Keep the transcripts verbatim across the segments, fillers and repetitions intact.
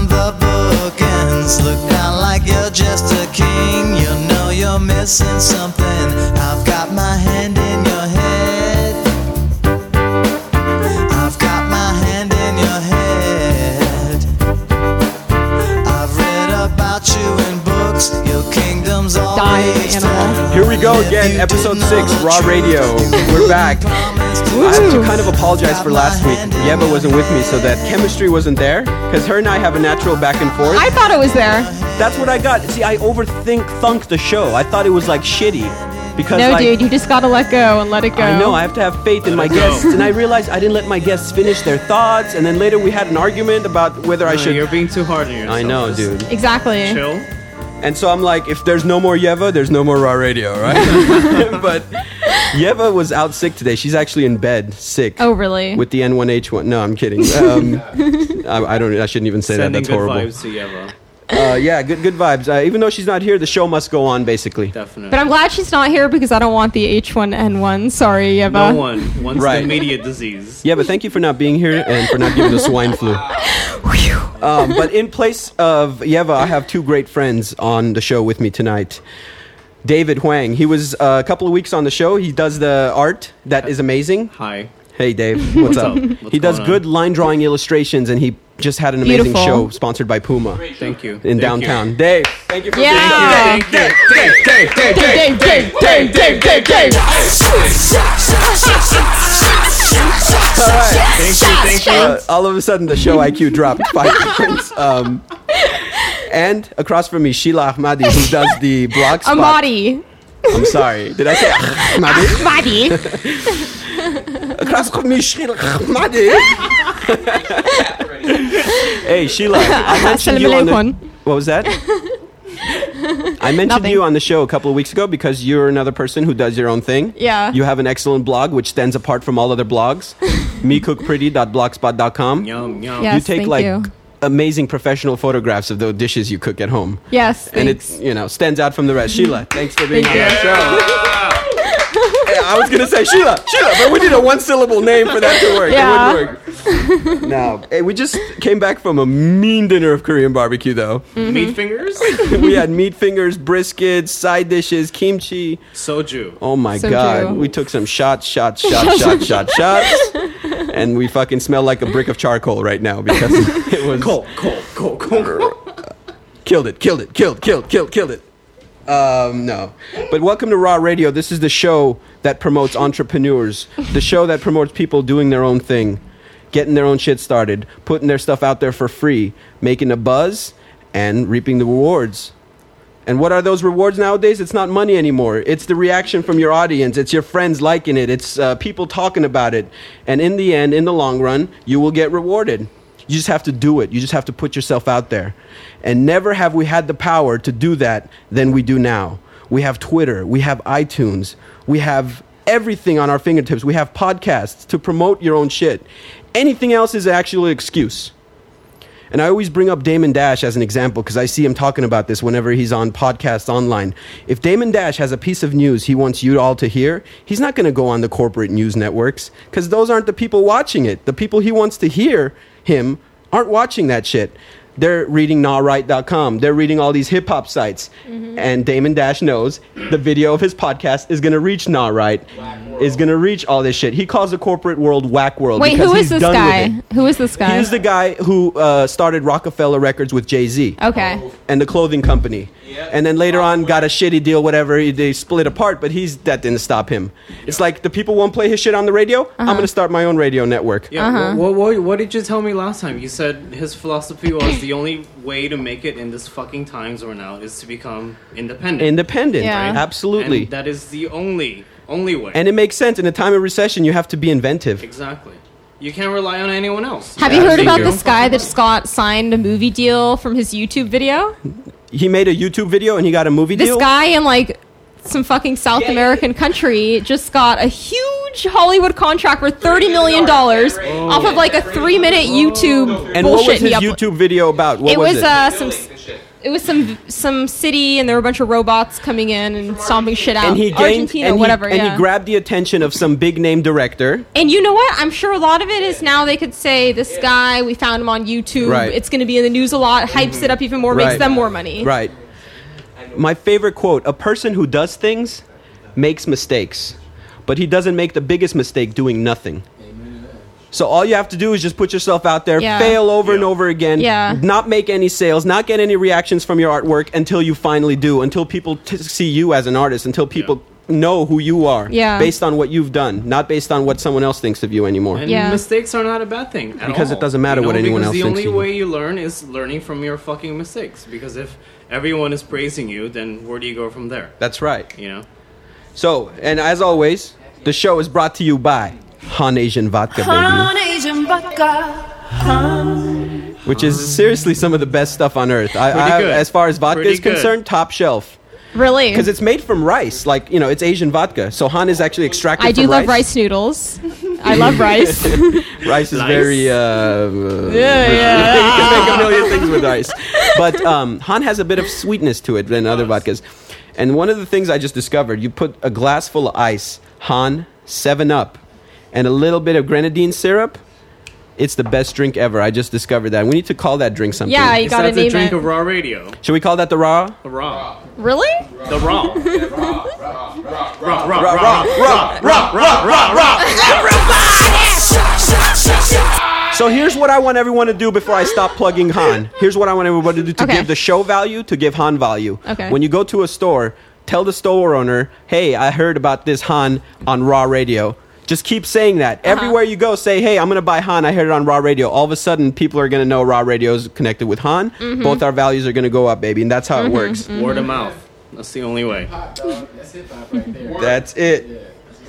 from the bookends. Look down like you're just a king. You know you're missing something. I've got my hand in your head. I've got my hand in your head. I've read about you in books. Your kingdom's always found. Here we go again, episode six, Raw Radio. We're back. I have to kind of apologize for last week. Yeva wasn't with me, so that chemistry wasn't there. Because her and I have a natural back and forth. I thought it was there. That's what I got. See, I overthink thunk the show. I thought it was like shitty. Because no, like, dude, you just gotta let go and let it go. I know, I have to have faith in my guests. And I realized I didn't let my guests finish their thoughts. And then later we had an argument about whether no, I should... You're being too hard on yourself. I know, dude. Exactly. Chill. And so I'm like, if there's no more Yeva, there's no more Raw Radio, right? But Yeva was out sick today. She's actually in bed, sick. Oh, really? With the N one H one. No, I'm kidding. Um, I, I don't. I shouldn't even say Sending that. That's horrible. good vibes to Yeva. Uh, yeah, good good vibes. Uh, even though she's not here, the show must go on, basically. Definitely. But I'm glad she's not here because I don't want the H one N one. Sorry, Yeva. No one wants Right. the immediate disease. Yeah, but thank you for not being here and for not giving the swine flu. Um, but in place of Yeva, I have two great friends on the show with me tonight. David Huang. He was uh, a couple of weeks on the show. He does the art that is amazing. Hi. Hey, Dave. What's, What's up? up? What's he does going good on? line drawing illustrations, and he just had an amazing Beautiful. show sponsored by Puma Thank you. in Thank downtown. You. Dave, thank you for Yeah. being here. Thank you. Dave, Dave, Dave, Dave, Dave, Dave, Dave, Dave, Dave, Dave. All right. Thank you. Thank you. Uh, all of a sudden, the show I Q dropped five points. Um, and across from me, Sheila Ahmadi, who does the blog spot. Amadi. I'm sorry. Did I say Ahmadi? Amadi. Across from me, Sheila Ahmadi. Hey, Sheila, I mentioned you on the... What was that? I mentioned Nothing. you on the show a couple of weeks ago because you're another person who does your own thing. Yeah. You have an excellent blog which stands apart from all other blogs. me cook pretty dot blogspot dot com. Yum, yum. Yes, you take thank like you. amazing professional photographs of the dishes you cook at home. Yes, And thanks. it, you know, stands out from the rest. Sheila, thanks for being Thank on you. the show. Hey, I was gonna say Sheila, Sheila, but we need a one-syllable name for that to work. Yeah. It wouldn't work. No, hey, we just came back from a mean dinner of Korean barbecue, though. Mm-hmm. Meat fingers? We had meat fingers, brisket, side dishes, kimchi. Soju. Oh my Soju. god, we took some shots, shots, shots, shots, shots, shots, and we fucking smell like a brick of charcoal right now because it was Cold, cold, cold, cold. killed it, killed it, killed, killed, killed, killed it. Um, no. But welcome to Raw Radio. This is the show that promotes entrepreneurs. The show that promotes people doing their own thing, getting their own shit started, putting their stuff out there for free, making a buzz, and reaping the rewards. And what are those rewards nowadays? It's not money anymore. It's the reaction from your audience. It's your friends liking it. It's uh, people talking about it. And in the end, in the long run, you will get rewarded. You just have to do it. You just have to put yourself out there. And never have we had the power to do that than we do now. We have Twitter. We have iTunes. We have everything on our fingertips. We have podcasts to promote your own shit. Anything else is actually an excuse. And I always bring up Damon Dash as an example because I see him talking about this whenever he's on podcasts online. If Damon Dash has a piece of news he wants you all to hear, he's not going to go on the corporate news networks because those aren't the people watching it. The people he wants to hear him aren't watching that shit. They're reading Nah Right dot com. They're reading all these hip-hop sites. Mm-hmm. And Damon Dash knows the video of his podcast is going to reach Nah Right, is going to reach all this shit. He calls the corporate world whack world. Wait, because who he's is this done guy? with it. Who is this guy? He's the guy who uh, started Rockefeller Records with Jay-Z. Okay. And the clothing company. And then later on got a shitty deal, whatever. They split apart, but he's that didn't stop him. It's like the people won't play his shit on the radio. Uh-huh. I'm going to start my own radio network. Yeah, Uh-huh. what, what, what did you tell me last time? You said his philosophy was the only way to make it in this fucking times we're now is to become independent. Independent. Yeah. Right? Absolutely. And that is the only, only way. And it makes sense. In a time of recession, you have to be inventive. Exactly. You can't rely on anyone else. Have You you gotta heard make about your this own guy fucking that way. just got signed a movie deal from his YouTube video? He made a YouTube video and he got a movie This deal? guy in like some fucking South American country just got a huge Hollywood contract for thirty million dollars off of like a three minute YouTube And bullshit what was his he uplo- YouTube video about? What It was, was it? uh some it was some some city, and there were a bunch of robots coming in and stomping shit out. And he gained, Argentina, and, he, whatever. and yeah. he grabbed the attention of some big name director. And you know what? I'm sure a lot of it is now they could say, this guy, we found him on YouTube. Right. It's going to be in the news a lot, hypes it up even more, Right. makes them more money. Right. My favorite quote: a person who does things makes mistakes, but he doesn't make the biggest mistake doing nothing. So all you have to do is just put yourself out there, Yeah. fail over and Yeah. over again, Yeah. not make any sales, not get any reactions from your artwork until you finally do, until people t- see you as an artist, until people know who you are Yeah. based on what you've done, not based on what someone else thinks of you anymore. And Yeah. mistakes are not a bad thing at Because it all, doesn't matter you know, what anyone because else the thinks only of you. way you learn is learning from your fucking mistakes. Because if everyone is praising you, then where do you go from there? That's right. You know. So, and as always, the show is brought to you by Han Asian Vodka, baby. Han Asian vodka. Which is seriously some of the best stuff on earth. I, Pretty I, good. as far as vodka Pretty is good. concerned, top shelf. Really? Because it's made from rice. Like, you know, it's Asian vodka. So Han is actually extracted I do from love rice noodles. I love rice. Rice is Nice. very... Uh, uh, Yeah, yeah. you can make a million things with rice. But um, Han has a bit of sweetness to it than other vodkas. And one of the things I just discovered, you put a glass full of ice, Han, seven up, and a little bit of grenadine syrup. It's the best drink ever. I just discovered that. We need to call that drink something. Yeah, you It's gotta that's a name drink it. of raw radio. Should we call that the raw? The raw. Really? The raw. Raw, raw, raw, Raw, raw, raw, raw, raw, raw, raw. So here's what I want everyone to do before I stop plugging Han. Here's what I want everyone to do to Okay. give the show value, to give Han value. Okay. When you go to a store, tell the store owner, hey, I heard about this Han on Raw Radio. Just keep saying that. Uh-huh. Everywhere you go, say, hey, I'm going to buy Han. I heard it on Raw Radio. All of a sudden, people are going to know Raw Radio is connected with Han. Mm-hmm. Both our values are going to go up, baby. And that's how it works. Word of mouth. That's the only way. That's it.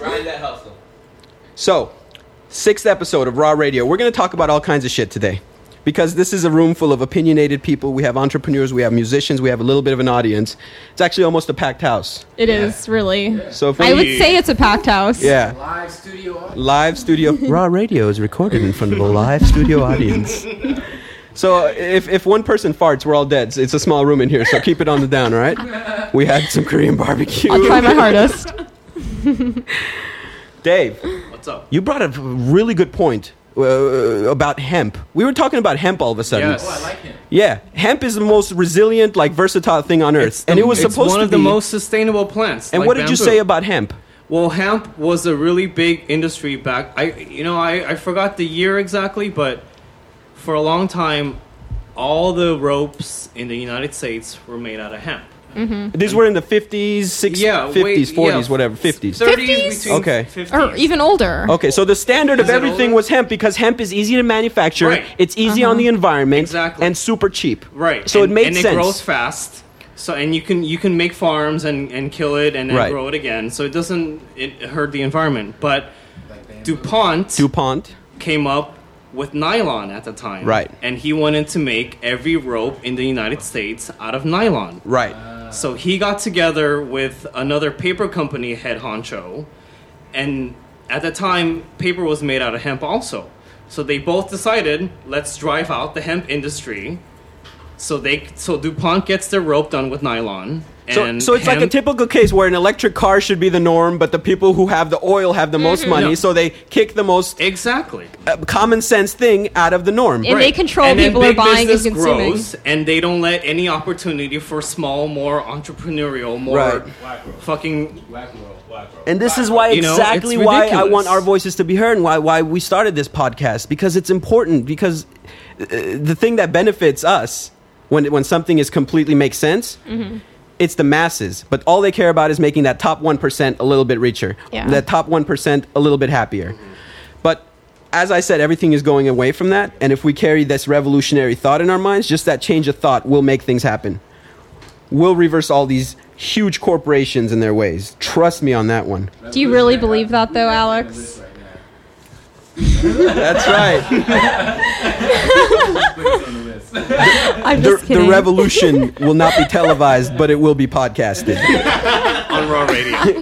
So, sixth episode of Raw Radio. We're going to talk about all kinds of shit today. Because this is a room full of opinionated people. We have entrepreneurs, we have musicians, we have a little bit of an audience. It's actually almost a packed house. It is, really. So if I we, would say it's a packed house. yeah, Live studio audience. live studio. Raw Radio is recorded in front of a live studio audience. So if, if one person farts, we're all dead. It's a small room in here, so keep it on the down, all right? We had some Korean barbecue. I'll try my hardest. Dave, What's up? you brought a really good point uh, about hemp. We were talking about hemp all of a sudden. Yes. Oh, I like him. Yeah, hemp is the most resilient, like versatile thing on earth, It's the- and it was it's supposed one to of be. the most sustainable plants. and like what did you bamboo. say about hemp? Well, hemp was a really big industry back. I, you know, I, I forgot the year exactly, but for a long time, all the ropes in the United States were made out of hemp. These were in the fifties, sixties, Yeah, fifties, wait, forties, yeah. whatever, fifties. thirties fifties? between Okay. fifties. Or even older. Okay, so the standard of Is it everything older? was hemp because hemp is easy to manufacture, Right. it's easy on the environment, Exactly. and super cheap. Right. So and, it made and sense. it grows fast. So and you can you can make farms and, and kill it and then Right. grow it again. So it doesn't it hurt the environment. But DuPont DuPont. came up with nylon at the time. Right. And he wanted to make every rope in the United States out of nylon. Right. So he got together with another paper company head honcho, and at the time, paper was made out of hemp also. So they both decided, let's drive out the hemp industry. So they, so DuPont gets their rope done with nylon. So, And so it's like a hemp- typical case where an electric car should be the norm, but the people who have the oil have the most money, No. so they kick the most Exactly. uh, common sense thing out of the norm. And they control And then people are big buying and business consuming. grows, and they don't let any opportunity for small, more entrepreneurial, more Right. fucking And this is why You know, exactly it's why I ridiculous. want our voices to be heard and why why we started this podcast, because it's important, because uh, the thing that benefits us when when something is completely makes sense, Mm-hmm. it's the masses, but all they care about is making that top one percent a little bit richer, Yeah. that top one percent a little bit happier. But as I said, everything is going away from that, and if we carry this revolutionary thought in our minds, just that change of thought will make things happen. We'll reverse all these huge corporations and their ways. Trust me on that one. Do you really believe that, though, Alex? That's right. I'm The, just the kidding. revolution will not be televised, but it will be podcasted. on raw radio.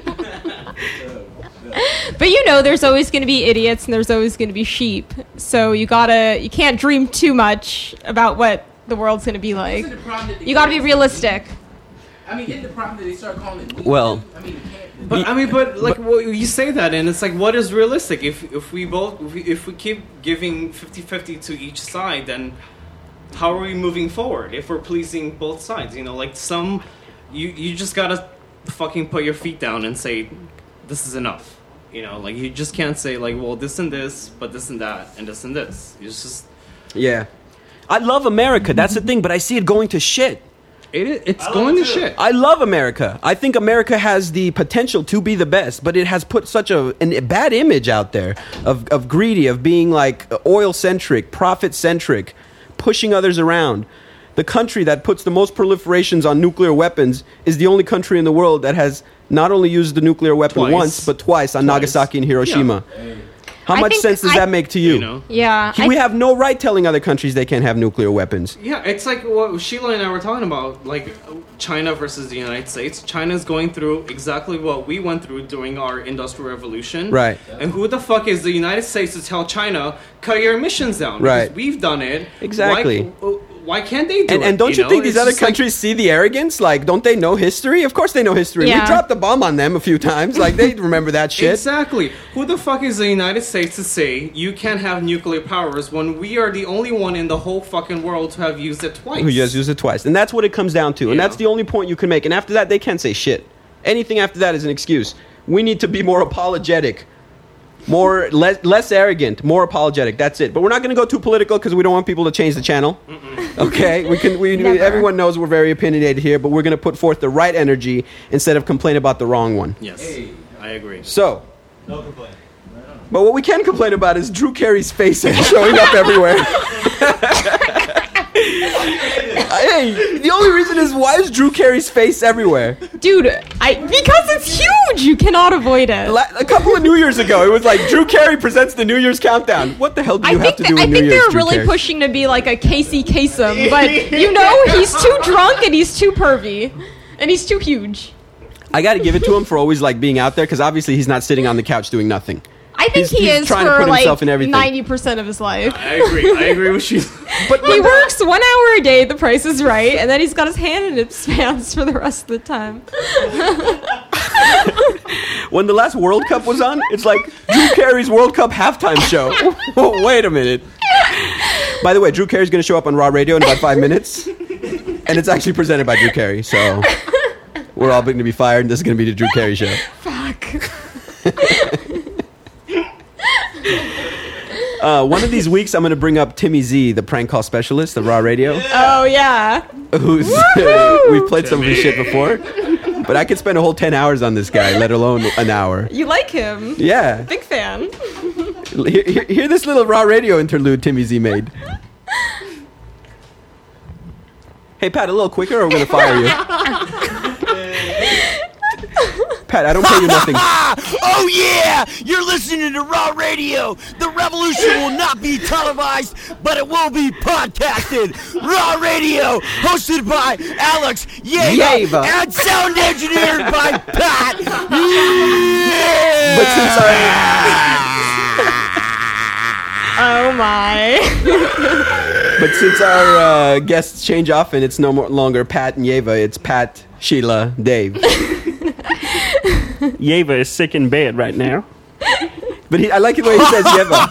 But you know, there's always going to be idiots and there's always going to be sheep. So you gotta, you can't dream too much about what the world's going to be like. Isn't the problem that they You got to be can't- realistic. I mean, isn't the problem that they start calling it Lutheran? Well- I mean, it can't. But I mean, but like well, you say that, and it's like, what is realistic? If if we both if we, if we keep giving fifty-fifty to each side, then how are we moving forward? If we're pleasing both sides, you know, like some, you you just gotta fucking put your feet down and say, this is enough. You know, like you just can't say like, well, this and this, but this and that, and this and this. It's just Yeah. I love America. That's the thing, but I see it going to shit. it. i- It's going to shit. I love America. I think America has the potential to be the best, but it has put such a, an, a bad image out there of, of greedy, of being like oil-centric, profit-centric, pushing others around. The country that puts the most proliferations on nuclear weapons is the only country in the world that has not only used the nuclear weapon Twice. once, but twice on Twice. Nagasaki and Hiroshima. How I much think sense does I- that make to you? You know. Yeah. We I- have no right telling other countries they can't have nuclear weapons. Yeah, it's like what Sheila and I were talking about, like China versus the United States. China's going through exactly what we went through during our industrial revolution. Right. And who the fuck is the United States to tell China, cut your emissions down? Right. Because we've done it. Exactly. Why, why can't they do And, it? and don't you, know? think these It's other just like- countries see the arrogance? Like, don't they know history? Of course they know history. We Yeah. dropped the bomb on them a few times. Like, they remember that shit. Exactly. Who the fuck is the United States to say you can't have nuclear powers when we are the only one in the whole fucking world to have used it twice? Who just used it twice. And that's what it comes down to. And Yeah. that's the only point you can make. And after that, they can't say shit. Anything after that is an excuse. We need to be more apologetic. More, less, less arrogant, more apologetic. That's it. But we're not going to go too political because we don't want people to change the channel. Okay, we can. We, Never. everyone knows we're very opinionated here, but we're going to put forth the right energy instead of complain about the wrong one. Yes, I agree. So, no complaint. But what we can complain about is Drew Carey's face showing up everywhere. Hey, the only reason is why is Drew Carey's face everywhere? Dude, I because it's huge. You cannot avoid it. La- a couple of New Years ago, it was like Drew Carey presents the New Year's countdown. What the hell do I you have think to that, do with I New think Year's? they're Drew really Carey? pushing to be like a Casey Kasem, but you know he's too drunk and he's too pervy, and he's too huge. I got to give it to him for always like being out there because obviously he's not sitting on the couch doing nothing. I think He's- he he's is trying to for put like himself in everything. ninety percent of his life. I agree. I agree with you. But He works one hour a day. The Price is Right, and then he's got his hand in his pants for the rest of the time. when the last World Cup was on, it's like Drew Carey's World Cup halftime show. Wait a minute. By the way, Drew Carey's going to show up on Raw Radio in about five minutes, and it's actually presented by Drew Carey. So we're all going to be fired, and this is going to be the Drew Carey show. Fuck. Uh, one of these weeks, I'm going to bring up Timmy Z, the prank call specialist of Raw Radio, Oh yeah. who's we've played some of his shit before, but I could spend a whole ten hours on this guy, let alone an hour. You like him? Yeah. Big fan. Hear, hear, hear this little Raw Radio interlude Timmy Z made. Hey, Pat, a little quicker or we're going to fire you. Pat, I don't pay you nothing. Oh yeah! You're listening to Raw Radio. The revolution will not be televised, but it will be podcasted. Raw Radio, hosted by Alex Yeva, Yeva. and sound engineered by Pat. But since our, Oh my. but since our uh, guests change often, it's no more longer Pat and Yeva. It's Pat, Sheila, Dave. Yeva is sick in bed right now. But he, I like the way he says Yeva.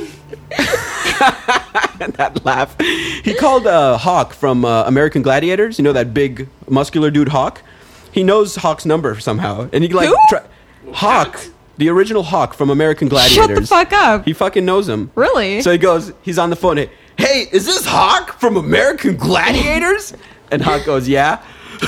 That laugh. He called uh, Hawk from uh, American Gladiators. You know that big muscular dude Hawk? He knows Hawk's number somehow. And he like... Who? Try, Hawk. The original Hawk from American Gladiators. Shut the fuck up. He fucking knows him. Really? So he goes, he's on the phone. Hey, is this Hawk from American Gladiators? And Hawk goes, yeah.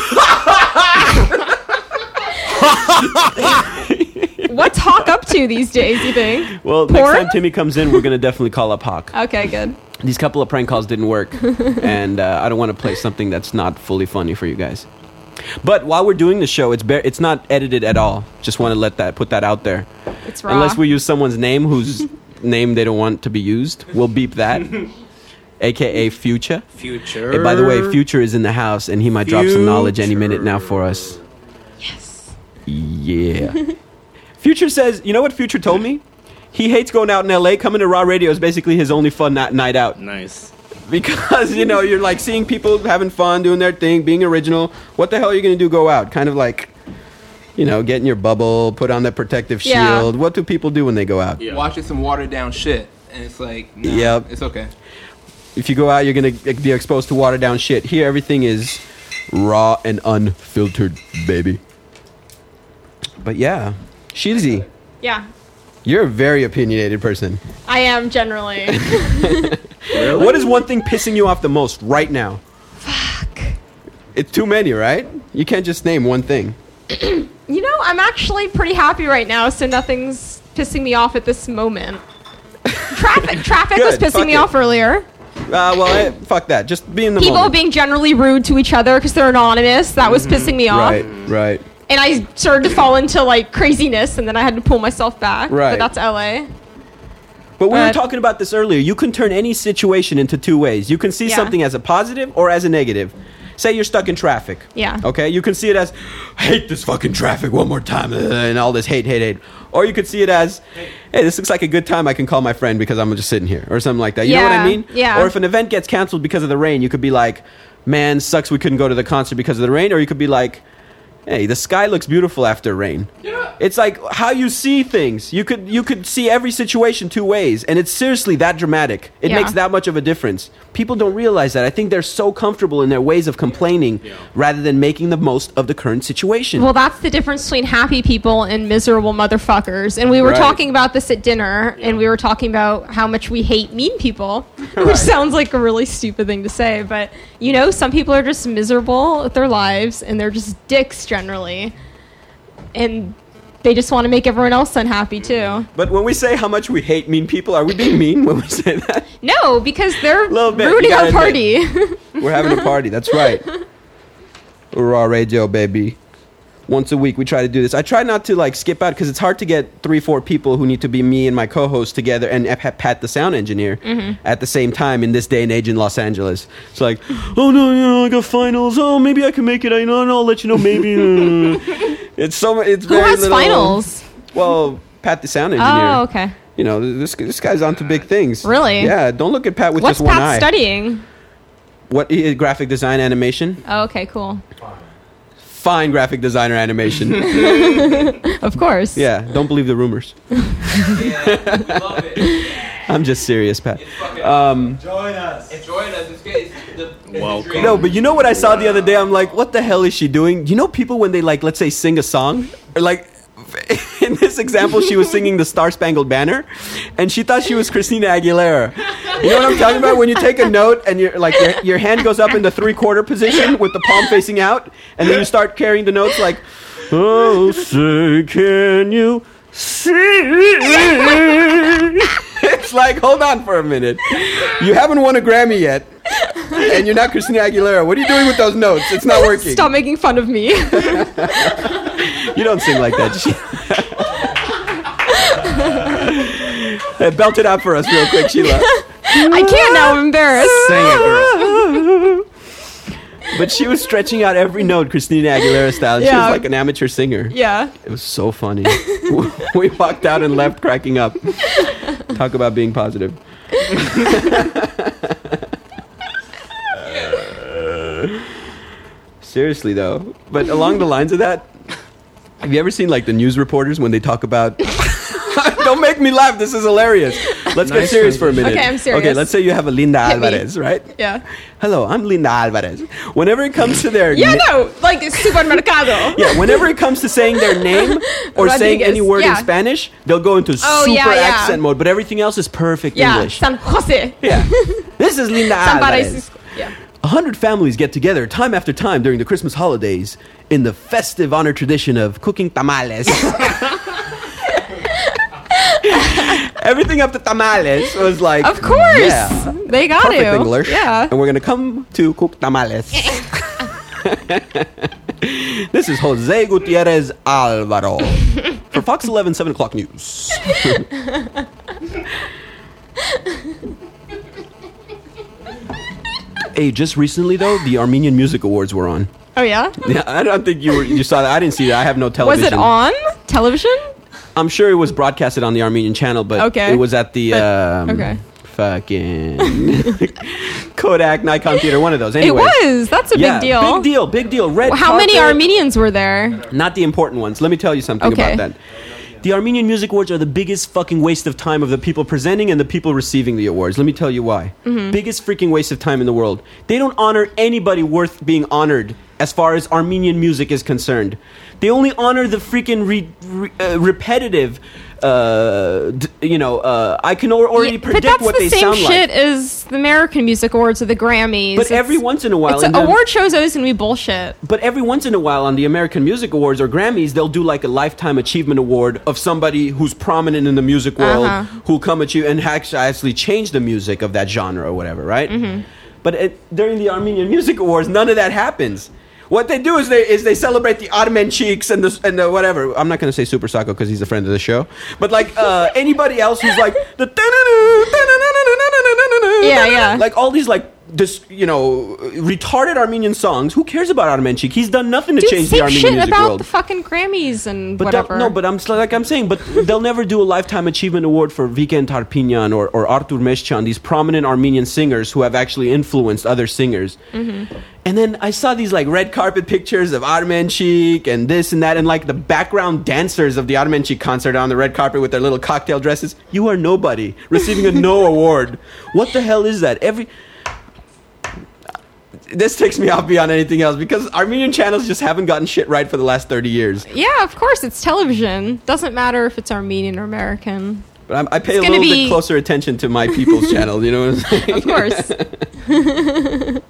What's Hawk up to these days, you think? Well, Porn? next time Timmy comes in, we're going to definitely call up Hawk. Okay, good. These couple of prank calls didn't work, and uh, I don't want to play something that's not fully funny for you guys. But while we're doing the show, it's bar- it's not edited at all. Just want to let that put that out there. It's raw. Unless we use someone's name whose name they don't want to be used, we'll beep that. A K A Future. Future. Hey, by the way, Future is in the house, and he might drop some knowledge any minute now for us. Yes. Yeah. Future says, you know what Future told me? He hates going out in L A. Coming to Raw Radio is basically his only fun night, night out. Nice. because, you know, you're like seeing people having fun, doing their thing, being original. What the hell are you going to do? Go out? Kind of like, you know, get in your bubble, put on the protective Yeah. shield. What do people do when they go out? Yeah. Watching some watered down shit, and it's like, nah, Yep. it's okay. If you go out, you're going to be exposed to watered down shit. Here, everything is raw and unfiltered, baby. But yeah, Shirzi, Yeah, you're a very opinionated person. I am generally. What is one thing pissing you off the most right now? Fuck. It's too many, right? You can't just name one thing. You know, I'm actually pretty happy right now, so nothing's pissing me off at this moment. Traffic, traffic was Good, pissing fuck me it. off earlier. Uh, well, eh, fuck that. Just be in the People moment. being generally rude to each other because they're anonymous. That was pissing me off. Right, right. And I started to fall into like craziness, and then I had to pull myself back. Right. But that's L A. But we were But- talking about this earlier. You can turn any situation into two ways. You can see Yeah. something as a positive or as a negative. Say you're stuck in traffic. Yeah. Okay? You can see it as, I hate this fucking traffic one more time, uh, and all this hate, hate, hate. Or you could see it as, hey, this looks like a good time. I can call my friend because I'm just sitting here, or something like that. You know what I Yeah, mean? yeah. Or if an event gets canceled because of the rain, you could be like, man, sucks we couldn't go to the concert because of the rain. Or you could be like, hey, the sky looks beautiful after rain. Yeah. It's like how you see things. You could you could see every situation two ways, and it's seriously that dramatic. It Yeah. makes that much of a difference. People don't realize that. I think they're so comfortable in their ways of complaining rather than making the most of the current situation. Well, that's the difference between happy people and miserable motherfuckers. And we were Right. talking about this at dinner, and we were talking about how much we hate mean people, Right. which sounds like a really stupid thing to say. But, you know, some people are just miserable with their lives, and they're just dicks generally. And they just want to make everyone else unhappy, too. But when we say how much we hate mean people, are we being mean when we say that? No, because they're Little bit, you ruining gotta our party. We're having a party. That's right. Raw Radio, baby. Once a week, we try to do this. I try not to like skip out because it's hard to get three, four people who need to be me and my co-host together and have Pat, the sound engineer, Mm-hmm. at the same time in this day and age in Los Angeles. It's like, oh no, no, I got finals. Oh, maybe I can make it. I know, I'll let you know. Maybe. uh." It's so. It's Who very has little- finals? Well, Pat, the sound engineer. Oh, okay. You know, this this guy's onto big things. Really? Yeah. Don't look at Pat with What's just one Pat eye. studying? What he- graphic design animation? Oh, okay, cool. Fine graphic designer animation. Of course. Yeah, don't believe the rumors. Yeah, love it. I'm just serious, Pat. Um, Join us. Enjoy it as it's good. It's the, the Welcome. dream. No, but you know what I saw the other day? I'm like, what the hell is she doing? You know people when they like, let's say, sing a song? Or like, in this example, she was singing the Star Spangled Banner, and she thought she was Christina Aguilera. You know what I'm talking about? When you take a note and you're like, your, your hand goes up in the three-quarter position with the palm facing out, and then you start carrying the notes like, oh, say, can you see? It's like, hold on for a minute. You haven't won a Grammy yet, and you're not Christina Aguilera. What are you doing with those notes? It's not working. Stop making fun of me. You don't sing like that. She- Hey, belt it out for us real quick, Sheila. I can't now. I'm embarrassed. Sing it, girl. But she was stretching out every note Christina Aguilera style. She Yeah. was like an amateur singer. Yeah. It was so funny. We walked out and left cracking up. Talk about being positive. Seriously though, but along the lines of that, have you ever seen like the news reporters when they talk about? Don't make me laugh. This is hilarious. Let's get Nice serious for a minute. Okay, I'm serious. Okay, let's say you have a Linda Hit me. Alvarez, right? Yeah. Hello, I'm Linda Alvarez. Whenever it comes to their Yeah, na- no, like supermercado. yeah, whenever it comes to saying their name or saying Rodriguez, any word yeah. in Spanish, they'll go into Oh, super yeah, yeah. accent mode, but everything else is perfect Yeah, English. San Jose. Yeah. This is Linda San Alvarez. Francisco. Yeah. A hundred families get together time after time during the Christmas holidays in the festive honor tradition of cooking tamales. Everything up to tamales was like, Of course. yeah, They got perfect to. English. Yeah. And we're gonna come to cook tamales. This is Jose Gutierrez Alvaro for Fox eleven seven o'clock news. Hey, just recently though, the Armenian Music Awards were on. Oh, yeah? Yeah, I don't think you were, you saw that. I didn't see that. I have no Was television. it on television? I'm sure it was broadcasted on the Armenian channel, but Okay. it was at the But- um, okay. fucking Kodak, Nikon Theater, one of those. It Anyway, was. That's a yeah, big deal. big deal, big deal. Red How many carpet. Armenians were there? Not the important ones. Let me tell you something Okay. about that. The Armenian Music Awards are the biggest fucking waste of time of the people presenting and the people receiving the awards. Let me tell you why. Mm-hmm. Biggest freaking waste of time in the world. They don't honor anybody worth being honored as far as Armenian music is concerned. They only honor the freaking re- re- uh, repetitive, uh, d- you know, uh, I can al- already Yeah, but predict that's what the they same sound shit like. as the American Music Awards or the Grammys. But It's- every once in a while... It's in a, the- award shows always going to be bullshit. But every once in a while on the American Music Awards or Grammys, they'll do like a Lifetime Achievement Award of somebody who's prominent in the music world Uh-huh. who'll come at you and actually actually change the music of that genre or whatever, right? Mm-hmm. But it, during the Armenian Music Awards, none of that happens. What they do is they is they celebrate the Ottoman Cheeks and the and the whatever. I'm not gonna say Super Sako because he's a friend of the show, but like uh, anybody else who's like the Yeah, yeah. like all these like this you know retarded Armenian songs. Who cares about Ottoman Cheek? He's done nothing to Dude, change the same Armenian shit music about world. the fucking Grammys and But whatever. they'll- no, but I'm s- like I'm saying, but they'll never do a Lifetime Achievement Award for Viken Tarpinyan or, or Artur Meshchan, these prominent Armenian singers who have actually influenced other singers. Mm-hmm. And then I saw these like red carpet pictures of Ottoman Cheek and this and that, and like the background dancers of the Ottoman Cheek concert on the red carpet with their little cocktail dresses. You are nobody receiving a no award. What the hell is that? Every this takes me off beyond anything else because Armenian channels just haven't gotten shit right for the last thirty years. Yeah, of course, it's television. Doesn't matter if it's Armenian or American. But I'm, I pay It's a little gonna be- bit closer attention to my people's channel. You know what I'm saying? Of course.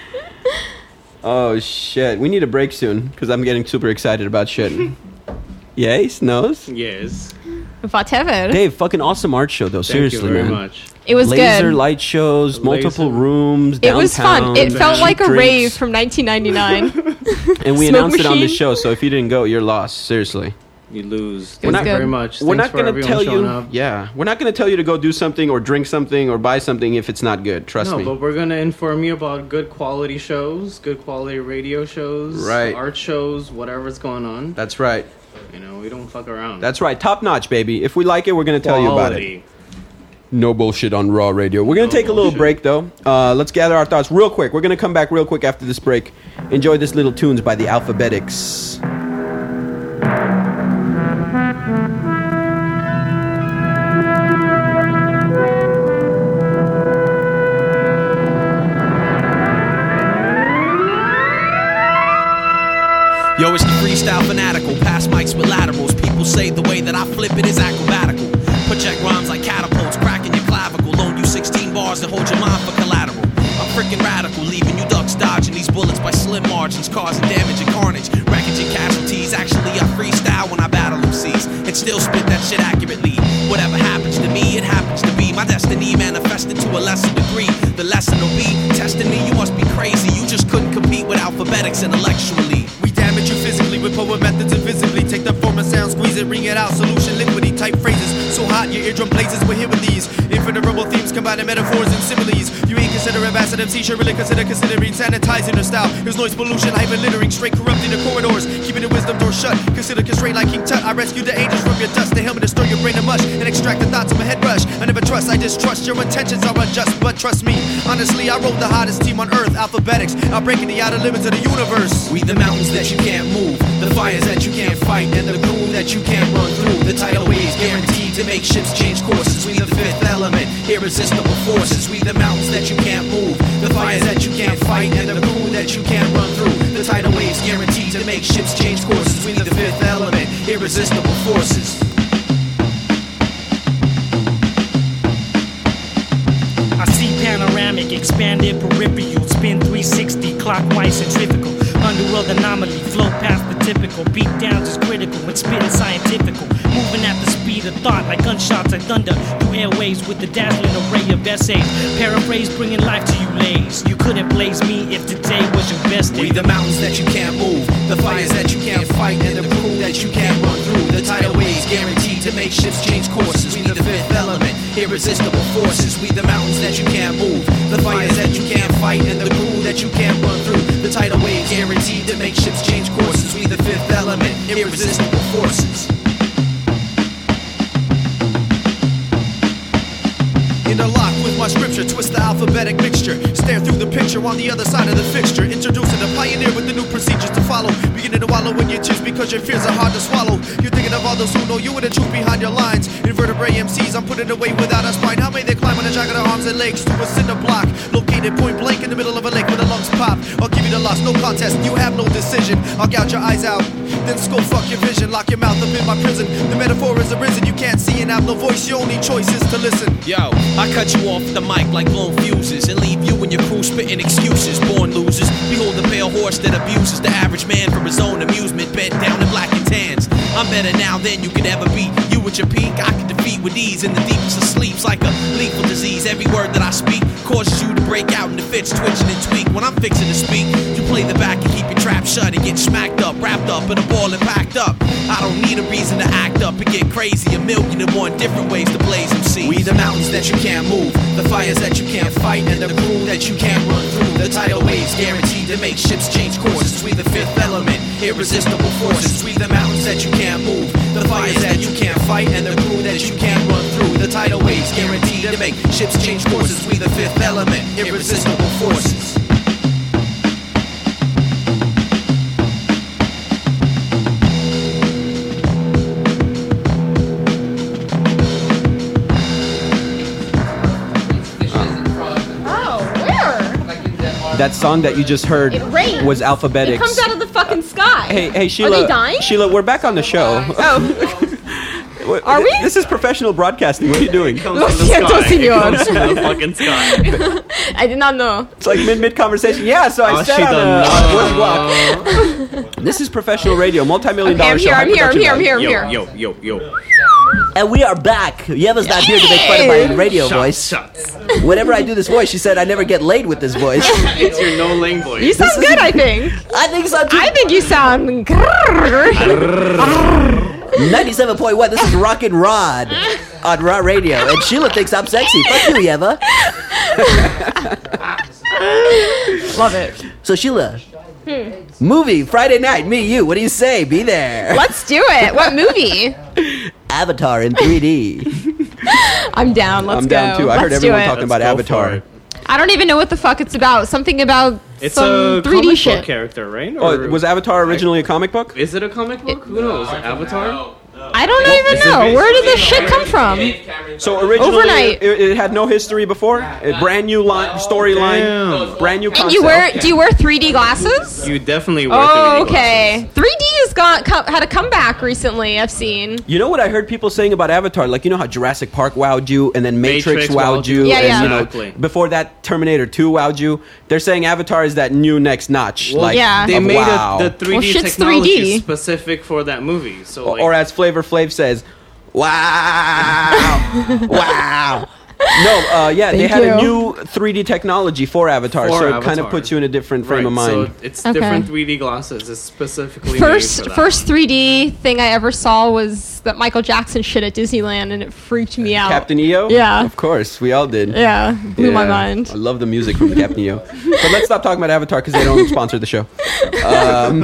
Oh shit! We need a break soon because I'm getting super excited about shit. Yes, nose. Yes. Whatever. Dave, fucking awesome art show though. Thank Seriously, you very man. much. It was Laser good. light shows, multiple Laser. rooms. It Downtown, was fun. It felt cheap like a drinks. rave from nineteen ninety-nine. And we Smoke announced it on the machine. show. So if you didn't go, you're lost. Seriously. You lose. It Thank was you good. very much. We're Thanks not for going to everyone tell showing you. up. Yeah, we're not going to tell you to go do something or drink something or buy something if it's not good. Trust No, me. but we're gonna inform you about good quality shows, good quality radio shows, Right. art shows, whatever's going on. That's right. You know, we don't fuck around. That's right. Top notch, baby. If we like it, we're going to tell you about it. Quality. No bullshit on Raw Radio. We're going to No take a little bullshit. break, though. Uh, let's gather our thoughts real quick. We're going to come back real quick after this break. Enjoy this little tunes by the Alphabetics. Yo, it's the freestyle fanatical, pass mics with laterals. People say the way that I flip it is acrobatical. Project rhymes like catapults, cracking your clavicle. Loan you sixteen bars to hold your mind for collateral. I'm freaking radical, leaving you ducks dodging these bullets by slim margins, causing damage and carnage, wreckage and casualties. Actually, I freestyle when I battle M Cs and still spit that shit accurately. Whatever happens to me, it happens to be my destiny manifested to a lesser degree. The lesson will be testing me. You must be crazy. You just couldn't compete with Alphabetics intellectually. We damage you physically with poet methods invisibly. Take the form of sound, squeeze it, wring it out. Solution liquidy type phrases. So hot your eardrum blazes. We're here with these infinite verbal themes, combining metaphors and similes. You ain't consider ambassador M C, should really consider considering sanitizing your style. There's noise pollution, hyper littering, straight corrupting the corridors, keeping the wisdom door shut. Consider constraint like King Tut. I rescued the angels from your dust. They help me to stir your brain of mush and extract the thoughts of a head rush. I never trust, I distrust. Your intentions are unjust, but trust me. Honestly, I wrote the hottest team on earth, Alphabetics. I'm breaking the outer limits of the universe. We the mountains that you can't move, the fires that you can't fight, and the gloom that you can't run through. The tidal waves guaranteed to make ships change courses. We the fifth element, irresistible forces. We the mountains that you can't move, the fires that you can't fight, and the gloom that you can't run through. The tidal waves guaranteed to make ships change courses. We the fifth element, irresistible forces. I see panoramic, expanded peripheral, spin three sixty, clockwise centrifugal. Underworld anomaly, flow past the typical. Beat downs is critical when spitting scientifical. Moving at the speed of thought like gunshots like thunder through airways with the dazzling array of essays. Paraphrase bringing life to you lays. You couldn't blaze me if today was your best day. We the mountains that you can't move, the fires that you can't fight, and the gloom that you can't run through. The tidal waves guaranteed to make ships change courses. We the fifth element, irresistible forces. We the mountains that you can't move, the fires that you can't fight, and the gloom that you can't run through. The tidal waves guaranteed to make ships change courses. We the fifth element, irresistible forces. Interlock with my on the other side of the fixture. Introducing a pioneer with the new procedures to follow. Beginning to wallow in your tears because your fears are hard to swallow. You're thinking of all those who know you and the truth behind your lines. Invertebrate M Cs, I'm putting away without a spine. How may they climb on the jack of their arms and legs to a cinder block? Located point blank in the middle of a lake where the lungs pop. I'll give you the loss, no contest, you have no decision. I'll gouge your eyes out, then skull fuck your vision. Lock your mouth up in my prison. The metaphor is arisen, you can't see and have no voice. Your only choice is to listen. Yo, I cut you off the mic like blown fuses and leave you and your crew spitting excuses. Born losers, behold the pale horse that abuses the average man for his own amusement. Bent down in black and tans. I'm better now than you could ever be. You at your peak, I can defeat with ease. In the deepest of sleeps, like a lethal disease. Every word that I speak causes you to break out into fits, twitching and tweak. When I'm fixing to speak, you play the back and keep your trap shut and get smacked up, wrapped up in a ball and packed up. I don't need a reason to act up and get crazy. A million and one different ways to blaze M C. We the mountains that you can't move, the fires that you can't fight, and the crew that you can't run through. The tidal waves guaranteed to make ships change courses. We the fifth element, irresistible forces. We the mountains that you can't move, the fires that you can't fight, and the crew that you can't run through. The tidal waves guaranteed to make ships change courses. We the fifth element, irresistible forces. That song that you just heard It rains. was Alphabetics. It comes out of the fucking sky. Hey, hey, Sheila. Are they dying? Sheila, we're back on the show. Oh. Are we? This is professional broadcasting. What are you doing? Lo siento, señor. It comes from the fucking sky. I did not know. It's like mid mid conversation. Yeah, so I Oh, said she on done a on Wood Block. This is professional radio, multi-million Okay, dollar I'm show. here, I'm high here, I'm production here, I'm value. here, I'm here. Yo, yo, yo. And we are back. Yeva's not here to make fun of my radio voice. Shots. Whenever I do this voice, she said I never get laid with this voice. It's your no lane voice. You sound good, I think. I think so too. I think you sound. ninety-seven point one, this is Rockin' Rod on Raw Radio. And Sheila thinks I'm sexy. Fuck you, Yeva. Love it. So, Sheila, Hmm. movie, Friday night, me, you. What do you say? Be there. Let's do it. What movie? Avatar in three D. I'm down. Let's I'm go. down too. I Let's heard do everyone it. talking about Let's go Avatar. for it. I don't even know what the fuck it's about. Something about It's some a three D comic shit. book character, right? Oh, Or- was Avatar originally a comic book? Is it a comic book? Who knows? Avatar? I don't Is even it know. based- Where did this shit come from? So originally, Overnight. It, it had no history before. A brand new line, storyline, Damn. brand new And concept. you wear? Do you wear three D glasses? You definitely wear Oh, three D okay. three D has got co- had a comeback recently. I've seen. You know what I heard people saying about Avatar? Like, you know how Jurassic Park wowed you, and then Matrix, Matrix wowed wowed you, you. Yeah, and yeah. you know, Exactly. before that Terminator two wowed you. They're saying Avatar is that new next notch. Well, like, Yeah. They of made wow. a, the three D Well, shit's technology three D. specific for that movie. So, or, like, or as Flavor Flav says, wow, wow. No, uh, yeah, they Thank had a you. new three D technology for Avatar, For so it kind of Avatar. puts you in a different frame right, of mind. So it's Okay. different three D glasses. It's specifically First, made for that. first three D thing I ever saw was that Michael Jackson shit at Disneyland, and it freaked me out. Captain E O? Yeah. Of course, we all did. Yeah, blew my Yeah. mind. I love the music from Captain E O. But let's stop talking about Avatar because they don't sponsor the show. Um,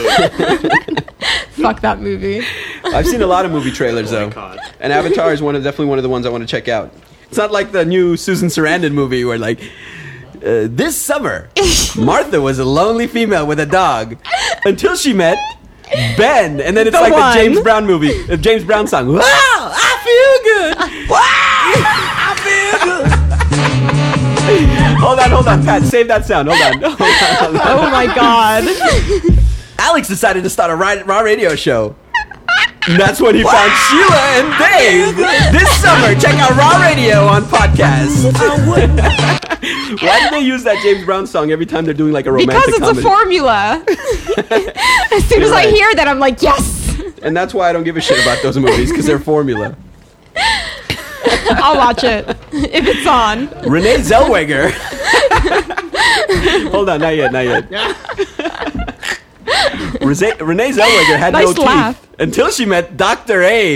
Fuck that movie. I've seen a lot of movie trailers though, God. and Avatar is one of definitely one of the ones I want to check out. It's not like the new Susan Sarandon movie where like uh, this summer Martha was a lonely female with a dog until she met Ben, and then it's The like one. the James Brown movie, the James Brown song. Wow, I feel good. Wow, I feel good. Hold on, hold on, Pat. Save that sound. Hold on. Hold on, hold on. Oh my god. Alex decided to start a ri- Raw Radio show. And that's when he found Sheila and Dave this summer. Check out Raw Radio on podcast. Why do they use that James Brown song every time they're doing like a romantic Because it's comedy? a formula. As soon as I right. hear that, I'm like, yes. And that's why I don't give a shit about those movies, because they're formula. I'll watch it if it's on. Renee Zellweger. Hold on, not yet, not yet. Reze- Renee Zellweger had Nice no teeth laugh. until she met Doctor Abe.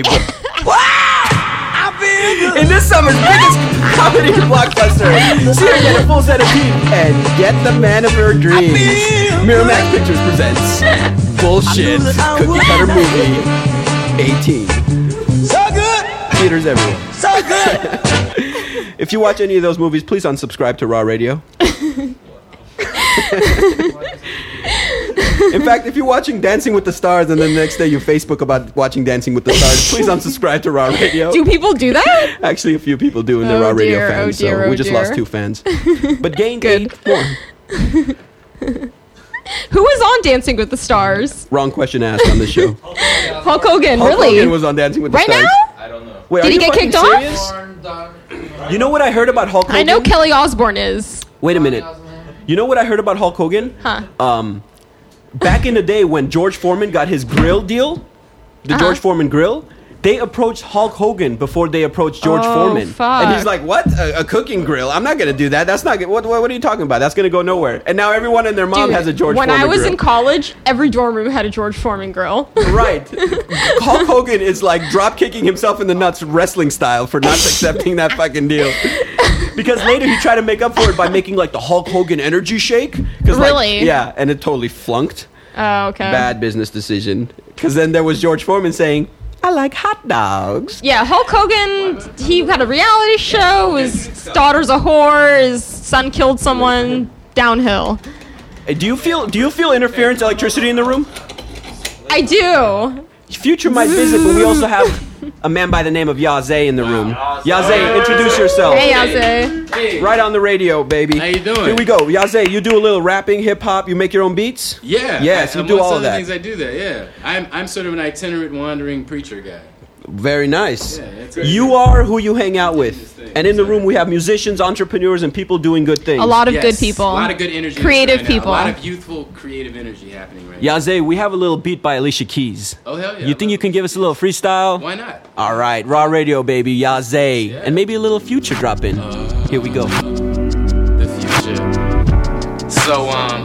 In this summer's biggest comedy blockbuster, see her get a full set of teeth and get the man of her dreams. Miramax Pictures presents Bullshit Cookie Cutter Movie eighteen. So good. Theaters everywhere. So good. If you watch any of those movies, please unsubscribe to Raw Radio. In fact, if you're watching Dancing with the Stars and then the next day you Facebook about watching Dancing with the Stars, please unsubscribe to Raw Radio. Do people do that? Actually, a few people do, and they're Oh Raw Radio dear, fans, oh dear, so oh we just dear. lost two fans. But gained eight more. Who was on Dancing with the Stars? Wrong question asked on the show. Hulk Hogan, Hulk really? Hogan was on Dancing with the right Stars. now? I don't know. Wait, Did are he you get fucking kicked serious? off? You know what I heard about Hulk Hogan? I know Kelly Osbourne is. Wait a minute. You know what I heard about Hulk Hogan? Huh. Um, back in the day when George Foreman got his grill deal, the Uh-huh. George Foreman grill, they approached Hulk Hogan before they approached George Oh, Foreman. fuck. And he's like, what? A, a cooking grill? I'm not going to do that. That's not good. What, what, what are you talking about? That's going to go nowhere. And now everyone and their mom Dude, has a George when Foreman I was grill. in college, every dorm room had a George Foreman grill. Right. Hulk Hogan is like drop kicking himself in the nuts wrestling style for not accepting that fucking deal. Because later he tried to make up for it by making like the Hulk Hogan energy shake. 'Cause, like, Really? yeah, and it totally flunked. Oh, okay. Bad business decision. Because then there was George Foreman saying, I like hot dogs. Yeah, Hulk Hogan, he had a reality show. His daughter's a whore. His son killed someone. Downhill. Hey, do you feel do you feel interference electricity in the room? I do. Future might visit, but we also have a man by the name of Yazzie in the room. Yazzie, introduce yourself. Hey, Yazzie. Hey. Right on the radio, baby. How you doing? Here we go. Yazzie, you do a little rapping, hip hop. You make your own beats? Yeah. Yes, I, you do amongst all other that. things I do that, yeah. I'm, I'm sort of an itinerant, wandering preacher guy. Very nice. Yeah, that's You are who you hang out with. And in the room, we have musicians, entrepreneurs, and people doing good things. A lot of Yes, good people. A lot of good energy. Creative right now. people. A lot of youthful, creative energy happening right now. Yazzie, we have a little beat by Alicia Keys. Oh, hell yeah. You think you can give us a little freestyle? Why not? All right, Raw Radio, baby, Yazzie. Yeah. And maybe a little Future drop in. Here we go. The future. So, um,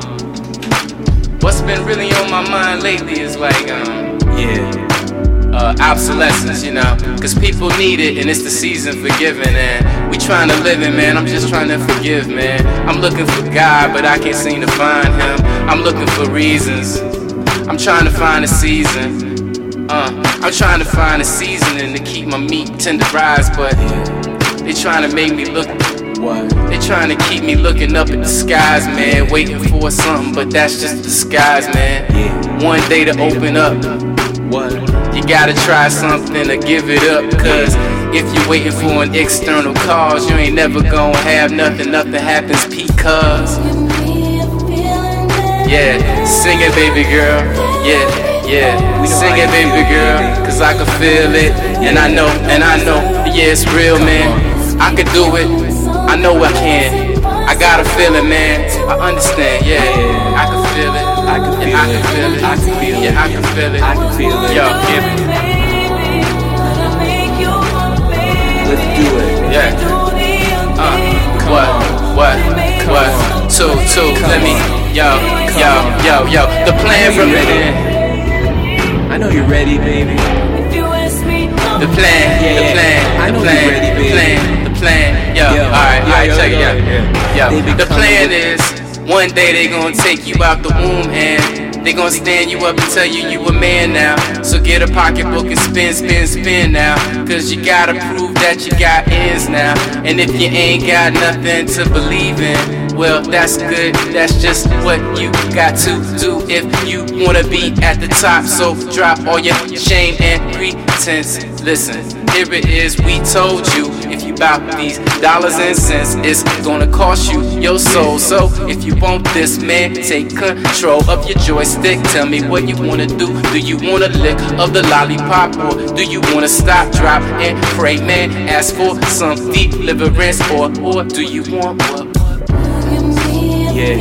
what's been really on my mind lately is like, um, yeah, uh, obsolescence, you know, cause people need it and it's the season for giving, and we trying to live it, man. I'm just trying to forgive, man. I'm looking for God, but I can't seem to find Him. I'm looking for reasons. I'm trying to find a season. Uh, I'm trying to find a seasoning to keep my meat tenderized, but they trying to make me look. What? They trying to keep me looking up at the skies, man, waiting for something, but that's just the skies, man. Yeah. One day to open up. What? You gotta try something to give it up, cause if you're waiting for an external cause, you ain't never gonna have nothing. Nothing happens because. Yeah, sing it, baby girl. Yeah, yeah, sing it, baby girl, cause I can feel it, and I know, and I know, yeah, it's real, man. I can do it. I know I can. I got a feeling, man. I understand, yeah. I can feel it. I can feel it. I can feel it. I can feel it. Yeah, I can feel it. I can feel it. Yo, give it. Let's do it. Yeah. Uh, what? What? What? Two, two. Let me. Yo, yo, yo, yo. The plan from it. I know you're ready, baby. The plan. The plan. The plan. The plan. The plan. Yo, alright, alright, check it out. Yo, the plan is one day they gonna take you out the womb and they gonna stand you up and tell you you a man now. So get a pocketbook and spin, spin, spin now. Cause you gotta prove that you got ends now. And if you ain't got nothing to believe in, well, that's good. That's just what you got to do if you wanna be at the top. So drop all your shame and pretense. Listen, here it is, we told you. If you bout these dollars and cents, it's gonna cost you your soul. So if you want this, man, take control of your joystick. Tell me what you wanna do. Do you wanna lick of the lollipop, or do you wanna stop, drop, and pray, man? Ask for some deliverance, or or do you want what? Yeah.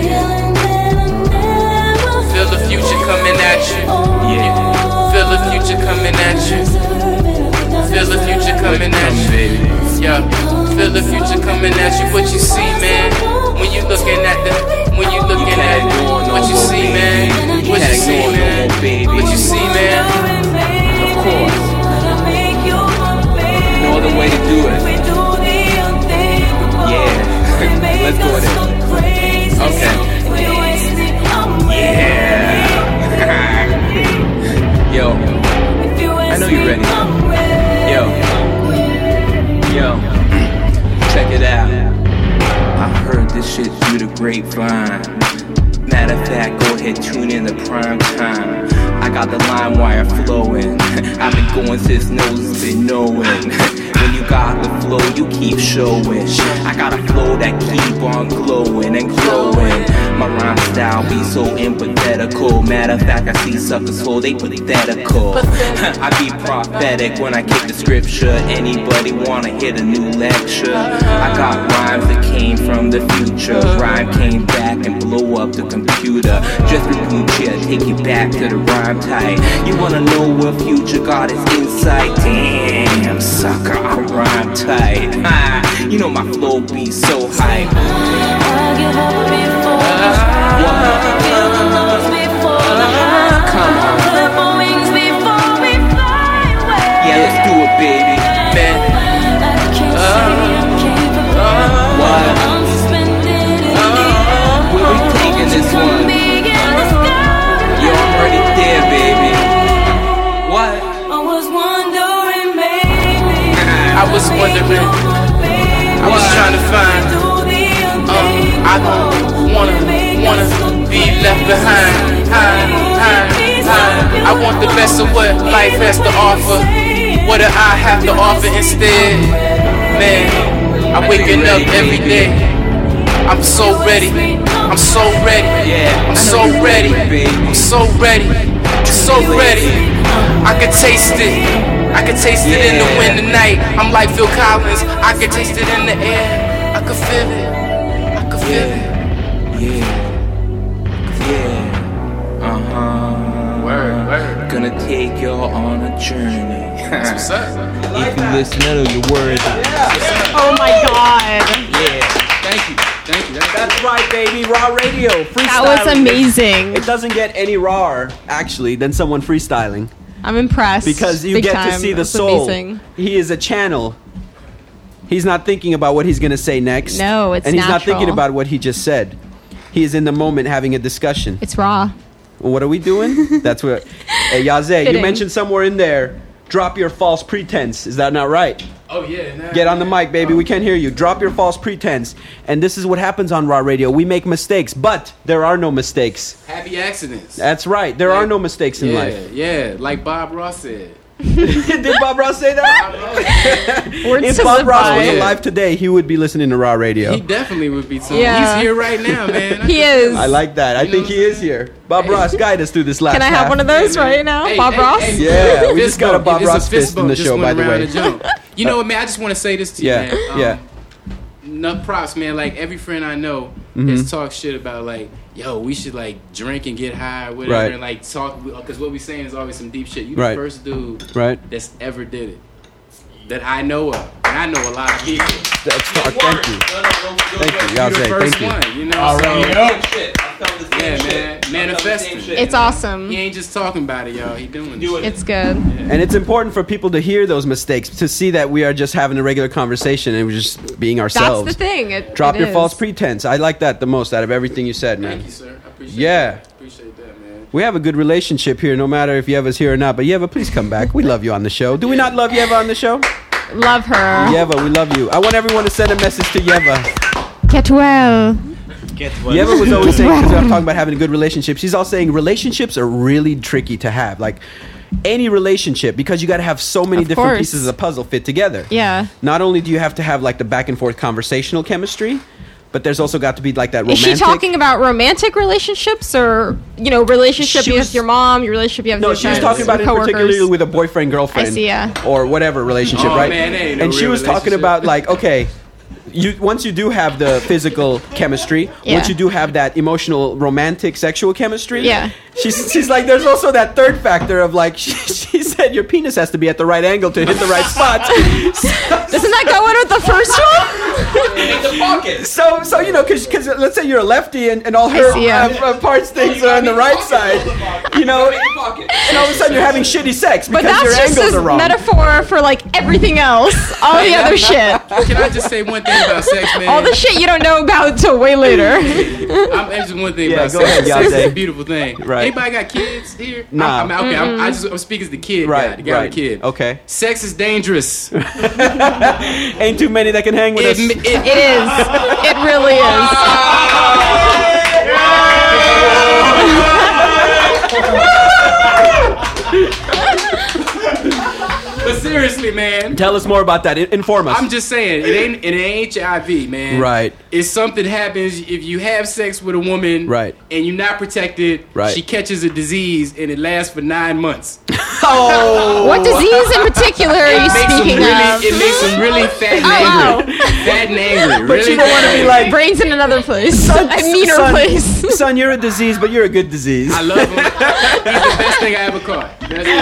Feel the future coming at you. Yeah. Feel the future coming at you. Feel the future coming at you. Yeah. Feel the future coming at you. What you see, man? When you looking at the, when you looking at what you see, man? What you see, man? What you see, man? Of course. No other way to do it. Yeah. Let's go there. Okay. Yeah. Yo. I know you're ready. Yo. Yo. Check it out. I heard this shit through the grapevine. tune in to prime time. I got the lime wire flowing. I've been going since noses been knowing. When you got the flow, you keep showing. I got a flow that keep on glowing and glowing. My rhyme style be so empathetical. Matter of fact, I see suckers full, they pathetical. I be prophetic when I kick the scripture. Anybody wanna hit a new lecture? I got rhymes that came from the future. Rhyme came back and blow up the computer. Just reboot ya, take you back to the rhyme tight. You wanna know what future got its insight? Damn, sucker, I rhyme tight. Ha, you know my flow be so hype. I'll give up before Come on. Flip my wings before we fly away. Yeah, let's do it, baby. Man. I can't say I'm capable. What? I'm suspended in the air. Where we taking this Come one? big in the sky. Yo, I'm already there, baby. What? I was wondering, maybe. I was wondering. I was trying to find. Um, I don't wanna, wanna be left behind. High, high, high. I want the best of what life has to offer. What do I have to offer instead? Man, I'm waking up every day. I'm so ready. I'm so ready. I'm so ready. I'm so ready. I'm so ready. I can taste it. I can taste it in the wind tonight. I'm like Phil Collins. I can taste it in the air. I can feel it. I can feel it. Yeah. Yeah. Uh-huh. Word, word. Gonna take y'all on a journey. What's up? If you listen, I know you're worthy. Oh my god. Yeah. Thank you. Thank you. That's right, baby. Raw radio. Freestyling. That was amazing. It doesn't get any rawer, actually, than someone freestyling. I'm impressed. Because you Big get time. to see the That's soul. amazing. He is a channel. He's not thinking about what he's going to say next. No, it's And he's not natural. thinking about what he just said. He is in the moment having a discussion. It's raw. Well, what are we doing? That's what... Hey, Yaze, you Fitting. mentioned somewhere in there, drop your false pretense. Is that not right? Oh, yeah. Nah, Get on the nah. mic, baby. We can't hear you. Drop your false pretense. And this is what happens on Raw Radio. We make mistakes, but there are no mistakes. Happy accidents. That's right. There are no mistakes in yeah, life. Yeah, like Bob Ross said. Did Bob Ross say that? Words If to Bob live Ross by. was alive today, he would be listening to Raw Radio. He definitely would be too. Yeah. He's here right now, man. He is. I like that. I You know think what he I'm is here. Bob Ross, guide us through this last Can I have half. one of those Yeah, man. right now? Hey, Bob hey, Ross? hey, Yeah, we fist just got a bump. Bob It's Ross fist in bump the just show, went by the around way. the jump. You know what, man? I just want to say this to you, Yeah, man. Um, yeah. Enough props, man. Like every friend I know Mhm. has talked shit about like, yo, we should like drink and get high, or whatever, Right. and like talk because what we saying is always some deep shit. You Right. the first dude Right. that's ever did it that I know of, and I know a lot of people. That's talk. Thank you. Thank you. Y'all You the say first thank you. one, you know. Already so, know. Yeah, man. Manifesting. It's awesome. He ain't just talking about it, y'all. He doing it. It's good. And it's important for people to hear those mistakes, to see that we are just having a regular conversation and we're just being ourselves. That's the thing. It, Drop it your is. false pretense. I like that the most out of everything you said, man. Thank you, sir. I appreciate Yeah. that. Appreciate that, man. We have a good relationship here, no matter if Yeva's here or not. But Yeva, please come back. We love you on the show. Do we not love Yeva on the show? Love her. Yeva, we love you. I want everyone to send a message to Yeva. Get well. Yeva was always saying, because I'm talking about having a good relationship, she's all saying relationships are really tricky to have. Like, any relationship, because you got to have so many Of different course. pieces of the puzzle fit together. Yeah. Not only do you have to have, like, the back and forth conversational chemistry, but there's also got to be, like, that romantic... Is she talking about romantic relationships or, you know, relationship She you have was- with your mom, your relationship you have with No, your she was friends, talking about your it coworkers? particularly with a boyfriend, girlfriend. I see, yeah. Or whatever relationship, Oh, right? man, that ain't no and she real was talking relationship. about, like, okay... You, once you do have the physical chemistry, Yeah. once you do have that emotional, romantic, sexual chemistry, Yeah. she's, she's like, there's also that third factor of like, she, she said your penis has to be at the right angle to hit the right spot. Doesn't that go in with the first one? In the pocket. So, so you know, because let's say you're a lefty and, and all her see, yeah. uh, uh, parts things are on the right side, you know, and all of a sudden you're having shitty sex But because your that's just angles a are wrong. metaphor for like everything else. All the other shit. Can I just say one thing about sex, man? All the shit you don't know about till way later. I'm there's just one thing Yeah, about go sex. ahead, Sex is Yaze. a beautiful thing. Right. Anybody got kids here? Nah. I'm, I'm, okay, I'm, I just I'm speaking as the kid guy, Right, the guy right. with a kid. Okay. Sex is dangerous. Ain't too many that can hang with It, us. it, It is. It really is. seriously, man. Tell us more about that. In- inform us. I'm just saying, it ain't it ain't H I V, man. Right. If something happens, if you have sex with a woman, right, and you're not protected, right, she catches a disease and it lasts for nine months. Oh. What disease in particular are you It makes speaking them really, of? It makes them really fat and Oh, angry. Fat and angry. But really you don't want to be like brains in another place. Son, A meaner son, place. Son, you're a disease, but you're a good disease. I love him. He's the best thing I ever caught.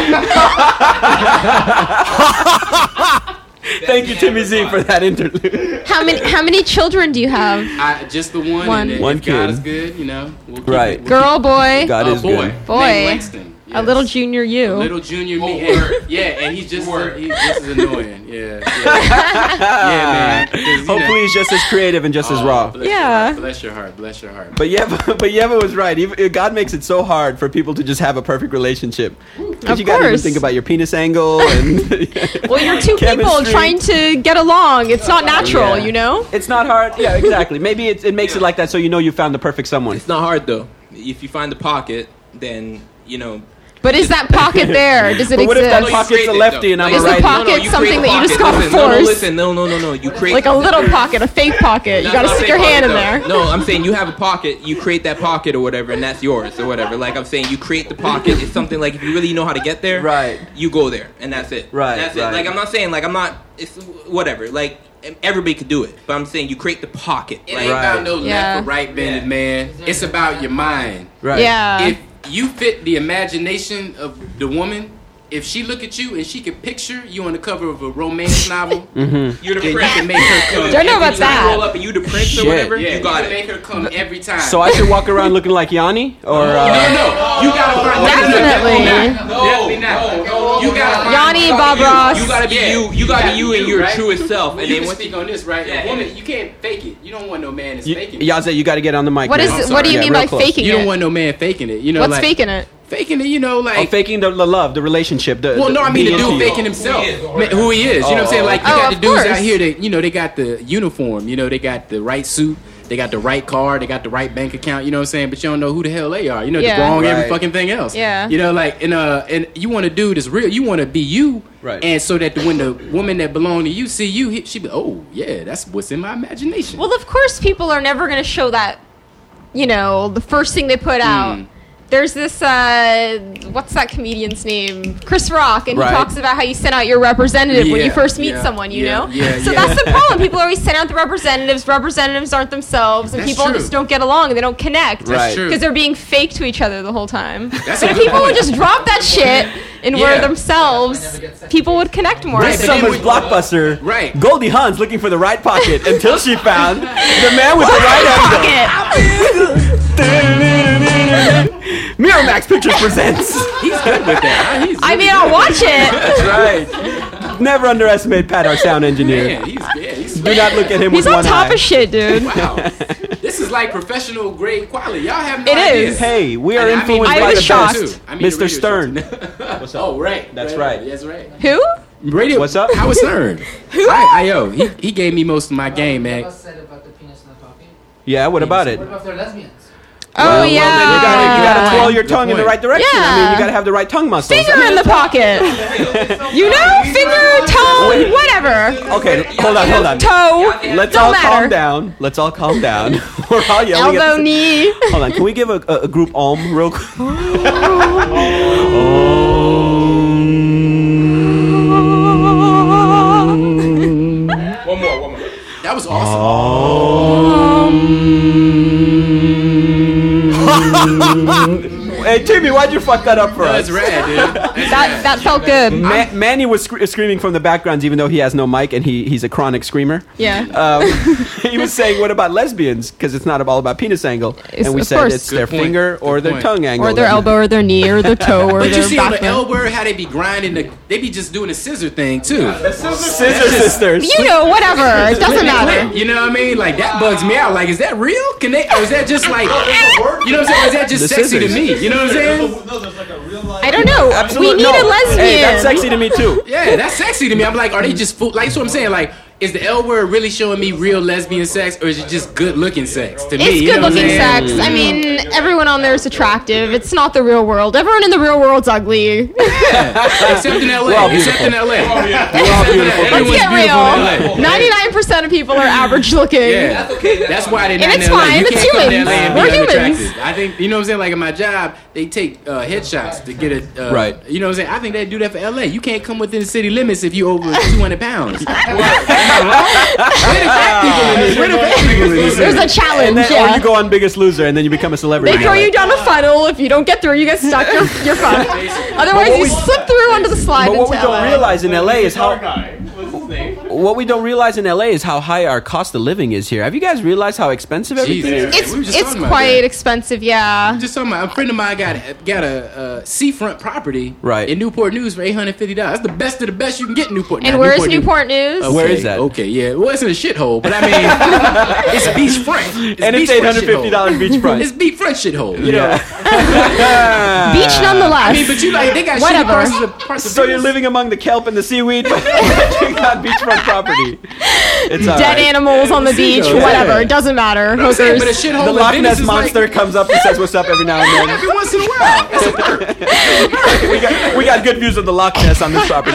Thank you, Timmy Z, for that interlude. How many how many children do you have? I, just the one. One. And One if God kid. is good, you know. We'll keep Right. It, we'll Girl, keep boy. God it. is Oh, boy. good. Boy. Named Langston. A little junior you. Little junior me. Oh, And, yeah, and he's just he's just as annoying. Yeah. Yeah, yeah man. 'Cause, you know- Hopefully, he's just as creative and just as Oh, raw. Bless Yeah. Your heart, bless your heart. Bless your heart. But Yeva, but Yeva was right. Even- God makes it so hard for people to just have a perfect relationship. Because Of you gotta even course. think about your penis angle and Well, you're two people chemistry. trying to get along. It's not natural, Yeah. you know? It's not hard. Yeah, exactly. Maybe it, it makes it like that so you know you found the perfect someone. It's not hard though. If you find the pocket, then you know. But is that pocket there? Does it But what if exist? that pocket's a lefty and I'm Is a the righty? pocket something that you just gotta listen, no, no, force? listen, no, no, no, no. You create Like a little pocket, a fake pocket. You No, gotta not stick fake your hand in pocket, there. though. No, I'm saying you have a pocket, you create that pocket or whatever, and that's yours or whatever. Like I'm saying, you create the pocket. It's something like if you really know how to get there, Right. you go there, and that's it. Right, That's right. it. Like I'm not saying like I'm not. It's whatever. Like everybody could do it, but I'm saying you create the pocket. It Like, ain't about no Yeah. left or right bended, man. It's about your mind. Right. Yeah. If you fit the imagination of the woman, if she look at you and she can picture you on the cover of a romance novel, Mm-hmm. you're the then you prince. can make her come. Don't know about every time. that. Roll up and you the prince Shit. or whatever. Yeah, you got can it. make her come every time. So I should walk around looking like Yanni? Or, uh, no, no, you gotta find Definitely. Definitely not. You gotta find Yanni, you. Bob Ross. You gotta be Yeah, you. You gotta be you in your right? truest self. Well, And you then can once speak you, on this, right? Yeah, A woman, you can't fake it. You don't want no man that's you, faking it. Yaze, you got to get on the mic. What man. is? I'm What do you sorry. mean Yeah, by real close. faking You it? don't want no man faking it. You know, What's like, faking it? Faking it, you know, like. Oh, faking the, the love, the relationship. The, Well, the, no, I mean the being dude into you. faking himself, Man, who he is. You know what I'm saying? Like you Oh, got the of dudes course. out here that you know they got the uniform. You know they got the right suit, they got the right car, they got the right bank account. You know what I'm saying? But you don't know who the hell they are. You know Yeah. they're wrong every Right. fucking thing else. Yeah. You know, like and uh and you want a dude that's real. You want to be you. Right. And so that the, when the woman that belong to you see you, he, she be oh yeah, that's what's in my imagination. Well, of course, people are never going to show that. You know, the first thing they put out. Mm. There's this, uh, what's that comedian's name? Chris Rock, and Right. he talks about how you send out your representative when you Yeah, first meet yeah, someone, you yeah, know? yeah, so yeah. that's the problem. People always send out the representatives. Representatives aren't themselves, and That's people true. just don't get along, and they don't connect. That's Right. true. Because they're being fake to each other the whole time. That's but a if good people would point. just drop that shit and were Yeah. themselves, people would connect more. I This but think. then summer's we- blockbuster, Right. Goldie Hawn's looking for the right pocket until she found the man with the right angle. Pocket. Miramax Pictures presents. He's good with that. Huh? He's I really mean, I'll good. watch it. That's right. Never underestimate Pat, our sound engineer. Man, he's yeah, he's Do not look at him He's with on one top eye. of shit, dude. Wow. This is like professional grade quality. Y'all have no It idea. is. Hey, we are I mean, influenced I by was the shocked. best. too. I mean, Mister the radio Stern. What's up? Oh, right. That's right. That's right. Who? Radio. What's up? Howard Stern. Who? I, I, yo, he, he gave me most of my game, man. said about the penis in the pocket? Yeah, what about it? What about if they're lesbians? Oh, Well, yeah. well, then you gotta, you gotta twirl your Good tongue in the point. right direction. I mean, Yeah. you gotta have the right tongue muscles. Finger in the pocket. You know? Finger, toe, whatever. Okay, hold on, hold on. Toe. Let's Don't all matter. calm down. Let's all calm down. We're all yelling at Elbow, the- knee. Hold on, can we give a, a, a group om real quick? one more, one more. That was awesome. Hey, Timmy, why'd you fuck that up for us? That's rad, dude. That's That rad. that felt good. Ma- Manny was sc- screaming from the backgrounds, even though he has no mic and he, he's a chronic screamer. Yeah. Um, he was saying, "What about lesbians? Because it's not all about penis angle." It's- and we of said course. it's Good their point. finger or Good their point. tongue angle. Or their That- elbow, or their knee, or their toe, or But you their see on the back. L word how they be grinding the, they be just doing the scissor thing too. Scissor sisters. You know, whatever. It doesn't matter. You know what I mean? Like that bugs me out. Like, is that real? Can they? Or is that just like, you know what I'm saying? Or is that just The sexy scissors. to me? You know what I'm saying? I don't know. Absolutely We need no. a lesbian. Hey, that's sexy to me too. Yeah, that's sexy to me. I'm like, are they just fool? Like, that's what I'm saying. Like, is the L word really showing me real lesbian sex, or is it just good looking sex? To me, It's you good know what I'm looking saying? sex. I mean, everyone on there is attractive. It's not the real world. Everyone in the real world's ugly. Except in L A. We're all Except in beautiful. L A. We're all beautiful. Let's Everyone's get beautiful in L A. real. ninety-nine percent of people are average looking. Yeah, that's why they're not And it's in L A. fine, You it's can't come to humans. L A and We're be humans. unattractive. I think, you know what I'm saying? Like in my job, they take uh, headshots to get it. Uh, Right. You know what I'm saying? I think they do that for L A. You can't come within the city limits if you over two hundred pounds. Am I wrong? Where the fat people in this? Where the fat people in this? There's a challenge, And then, yeah. Or you go on Biggest Loser, and then you become a celebrity. They throw you down a funnel. If you don't get through, you get stuck. You're, you're fucked. Otherwise, you slip through under the slide But what into we don't L A. realize in L A is how What's his name? what we don't realize in L A is how high our cost of living is here. Have you guys realized how expensive everything Jesus. is? It's, We were just it's talking about quite that. expensive, yeah. Just talking about a friend of mine got got a uh, seafront property Right. in Newport News for eight hundred fifty dollars. That's the best of the best you can get in Newport. And Now, where's Newport News? Okay, Where is that? Okay, yeah. Well, it's in a shithole, but I mean, it's beachfront. It's And it's beachfront eight hundred fifty dollars shithole. beachfront. It's beachfront shithole. You know. Beach nonetheless. I mean, but you like they got shitty Whatever. parts of the parts of So you're Venice. living among the kelp and the seaweed, but you got beachfront property. It's all Dead right. animals on the beach, Yeah. whatever. It doesn't matter. I'm saying, Hookers. but a shithole The in Loch Venice Ness is monster like, comes up and says what's up every now and then. every once in a while. That's a perk. we got we got good views of the Loch Ness on this property.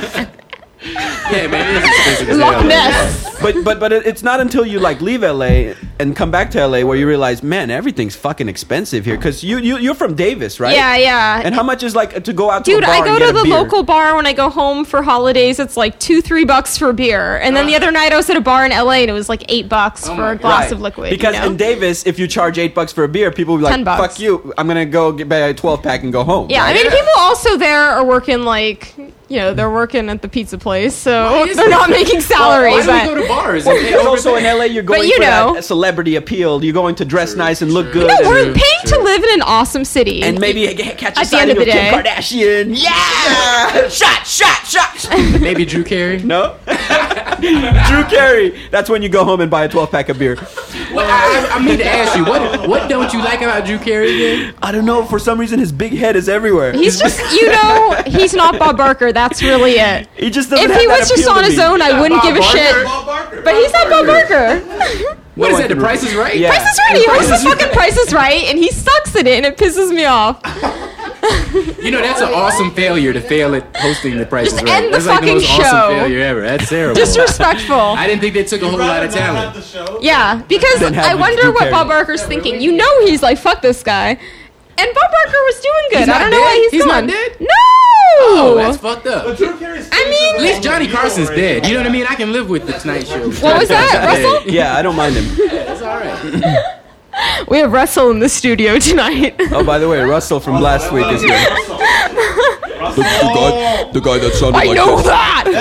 Yeah, man. It is expensive as Loch hell. Ness. But but but it- it's not until you like leave L A and come back to L A where you realize, man, everything's fucking expensive here. Because you you you're from Davis, right? Yeah, yeah. And how much is like to go out to Dude, a bar I and go get to a the beer? local bar when I go home for holidays. It's like two, three bucks for beer. And then the other night I was at a bar in L A and it was like eight bucks for a glass Right. of liquid. Because you know? in Davis, if you charge eight bucks for a beer, people will be like, ten bucks. "Fuck you! I'm gonna go get buy a twelve pack and go home." Yeah, I right? mean, people also there are working like, you know, they're working at the pizza place, so Why is they're that? not making salary. Why do but we go to bars? Well, and pay because over also there? in L A, you're going you for know. that celebrity appeal. You're going to dress nice and look good. no, and, we're paying to live in an awesome city. and maybe g- catch a At the end sighting of of the Kim day. Kardashian. Yeah, shot, shot, shot. Maybe Drew Carey. No, Drew Carey. That's when you go home and buy a twelve pack of beer. What, I, I, I mean to ask you, what what don't you like about Drew Carey again? I don't know. For some reason, his big head is everywhere. He's just, you know, he's not Bob Barker. That's really it. He just doesn't If have he that was just appeal to on his me. own, I wouldn't give a shit. But he's not Bob Barker. What No is one that? The can- Price is Right. Yeah. Price is Right. He hosts the fucking Price is Right, and he sucks at it, and it pisses me off. You know that's an awesome failure to fail at hosting the Price Just is Right. end the That's like the fucking most awesome show. failure ever. That's terrible. Disrespectful. I didn't think they took a whole lot of talent. Yeah, because Then have I the wonder Drew what Carey. Bob Barker's thinking. You know he's like, fuck this guy. And Bob Barker was doing good. He's I not don't know dead? why he's, He's gone. not dead? No! Oh, that's fucked up. I mean, At least Johnny Carson's dead. You know what I mean? I can live with the Tonight Show. what was that, Russell? Yeah, I don't mind him. It's all right. We have Russell in the studio tonight. Oh, by the way, Russell from last week is here. The, the guy, the guy that sounded I like know this.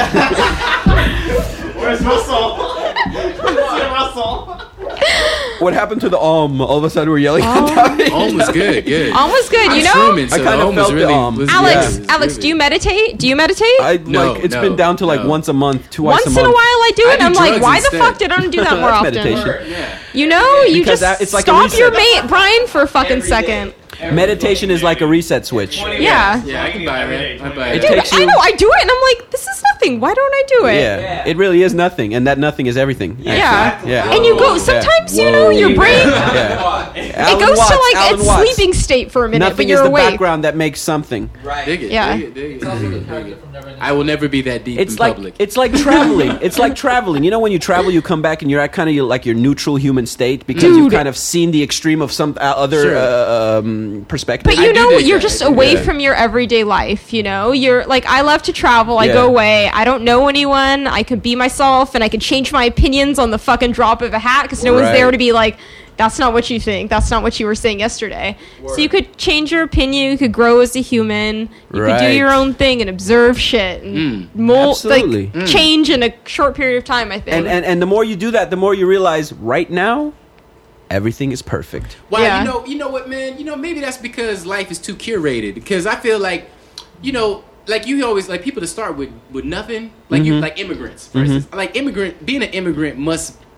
that! Where's Russell? Where's Russell? What happened to the um? All of a sudden, we're yelling at Tommy. Om was good, good. Om was good, I'm you know? Truman, so I kinda Om was felt the really, Om. was- Alex, yeah. Alex, do you meditate? Do you meditate? I No, like it's no, been down to like no. once a month, twice Once a in month. a while I do I it, do I'm like, drugs why instead. the fuck did I don't do that more That's often? meditation. Yeah. You know, you Because just that- it's like a stop your reset. mate, Brian, for a fucking second. Meditation is like a reset switch. Yeah. Yeah, I can buy that. I buy It that. Dude, takes I you- know, I do it, and I'm like, this is nothing. Why don't I do it? Yeah, it really is nothing, and that nothing is everything. Yeah. Yeah. And you go, sometimes, you know, your brain, Yeah. it Alan goes Watts, to like Alan a Watts. sleeping state for a minute, Nothing but is you're the awake. background that makes something. Dig it, Yeah. dig it, dig it, dig it, dig it. I will never be that deep It's in like public. it's like traveling. It's like traveling. You know, when you travel, you come back and you're at kind of like your neutral human state because you've Dude. kind of seen the extreme of some uh, other Sure. uh, um, perspective. But you I do know, dig you're that. just away Yeah. from your everyday life, you know? You're like, I love to travel. I Yeah. go away. I don't know anyone. I can be myself and I can change my opinions on the fucking drop of a hat because no one's Right. there to be like, that's not what you think. That's not what you were saying yesterday. So you could change your opinion. You could grow as a human. You could do Right. your own thing and observe shit and mold, Absolutely. like change in a short period of time, I think. and, and and the more you do that, the more you realize right now, everything is perfect. Wow, Yeah. you know, you know what, man? You know, maybe that's because life is too curated. Because I feel like, you know, like you always like people to start with with nothing. Like you, like immigrants, for instance. Like immigrant, being an immigrant must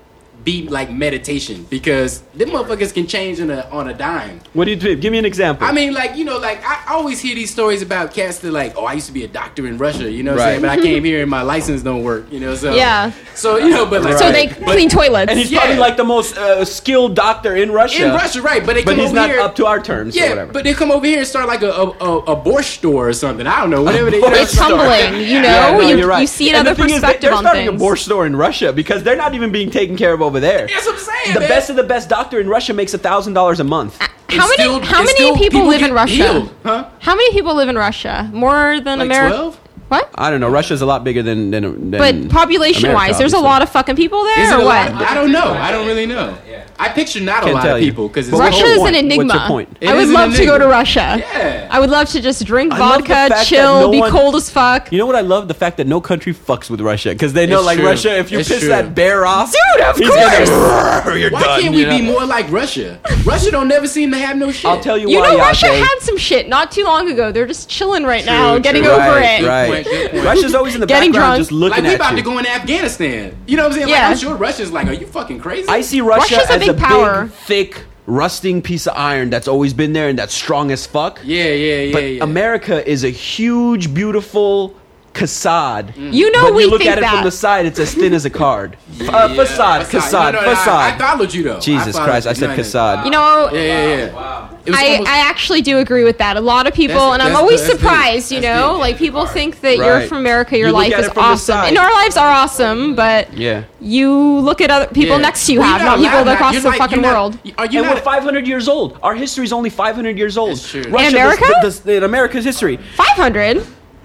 be like meditation because them motherfuckers can change on a on a dime. What do you do? Give me an example. I mean, like, you know, like I always hear these stories about cats that like, oh, I used to be a doctor in Russia, you know what I'm Right. saying? But I came here and my license don't work, you know, so Yeah. So you know, but like So they but- clean toilets. and he's Yeah. probably like the most uh, skilled doctor in Russia. in Russia, right? But they But come he's over not here, up to our terms or Yeah, whatever. but they come over here and start like a a, a, a borscht store or something. I don't know, whatever they. It's humbling, you know. Yeah, no, you, you're right. you see And another the thing is, they- perspective they're on starting things. a borscht store in Russia because they're not even being taken care of over there. That's what I'm saying. The man. best of the best doctor in Russia makes a thousand dollars a month. How many? still- how it's many still- people, people live get in Russia? healed, huh? How many people live in Russia? More than Like America? twelve? What? I don't know. Russia's a lot bigger than than. than But population-wise, America, there's a obviously. lot of fucking people there, Is it or a what? lot? I don't know. I don't really know. I picture not a Can't lot tell of you. people because But what's Russia your is point? an enigma. What's your point? It I would is an love to go to enigma. Russia. Yeah. I would love to just drink I love the vodka, fact that chill, no be one- cold as fuck. You know what I love? The fact that no country fucks with Russia because they know, It's like true. Russia, if you It's piss true. that bear off, Dude, of he's course. gonna. You're Why done. can't we you know? be more like Russia? Russia don't never seem to have no shit. I'll tell you, You why. know, Russia Yate. had some shit not too long ago. They're just chilling right True, now, true. getting Right, over it. Right. Good point, good point. Russia's always in the Getting background, drunk. just looking Like we at about you. to go in Afghanistan. You know what I'm saying? Like Yeah. I'm sure Russia's like, are you fucking crazy? I see Russia Russia's a as big a power. big, thick, rusting piece of iron that's always been there and that's strong as fuck. Yeah, yeah, yeah, But yeah. America is a huge, beautiful facade. You know, but we you look think at it that. from the side, it's as thin as a card. F- uh, Yeah. facade, facade, No, no, no, I- facade. I, followed you though. Jesus I followed Christ, you. I said No, no. facade. You know, Yeah, yeah, yeah. It was I, almost- I actually do agree with that. A lot of people, That's- and I'm that's- always that's deep. surprised, you That's know, deep. like people think that Right. you're from America, your You look life at is it from the awesome. side. And our lives are awesome, but Yeah. you look at other people Yeah. next to you Well, have, you're not not people allowed across that. the You're fucking not- world. Are you And not? we're five hundred years old. Our history is only five hundred years old. That's true. Russia, In America? does- does- in America's history. five hundred?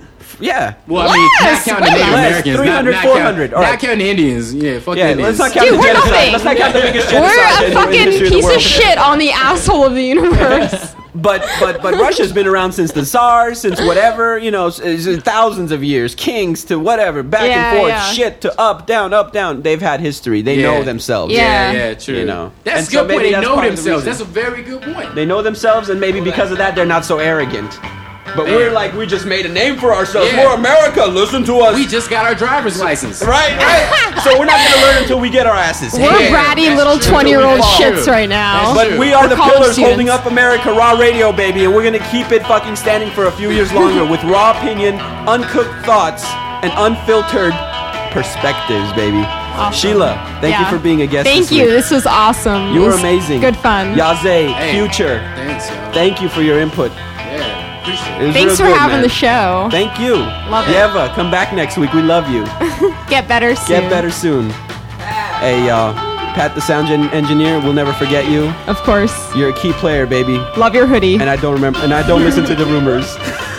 Yeah. Well, I mean, Yes, not counting way Native less. Americans, three hundred, not, not four count- hundred. All Not right. counting the Indians. Yeah, fuck Yeah, the Indians. let's not count Dude, the we're genocide. nothing. Let's not count the biggest We're genocide a in the fucking history of the piece of world. shit on the asshole of the universe. But but but Russia's been around since the Tsars, since whatever, you know, s- s- thousands of years, kings to whatever, back Yeah, and forth, yeah. shit to up, down, up, down. They've had history. They Yeah. know themselves. Yeah. Yeah, yeah, true. You know. That's And a so good point. maybe They that's know part of the themselves. reason. That's a very good point. They know themselves, and maybe because of that, they're not so arrogant. But Man. we're like, we just made a name for ourselves. Yeah. We're America. Listen to us. We just got our driver's license. right, right. So we're not going to learn until we get our asses We're handed. bratty that's little true. twenty-year-old That's shits true. right now. That's But we are We're the college pillars students. holding up America, Raw Radio, baby, and we're gonna keep it fucking standing for a few years longer with raw opinion, uncooked thoughts, and unfiltered perspectives, baby. Awesome. Sheila, thank Yeah. you for being a guest. Thank this you. week. This was awesome. You It were was amazing. Good fun. Yaze, Hey, Future, Thanks, yo. thank you for your input. Yeah, appreciate It it. was Thanks real for good, having man. the show. Thank you. Love it. Yeva, come back next week. We love you. Get better soon. Get better soon. Hey, y'all. Pat the sound gen- engineer, we'll never forget you. Of course. You're a key player, baby. Love your hoodie. And I don't remember, and I don't listen to the rumors.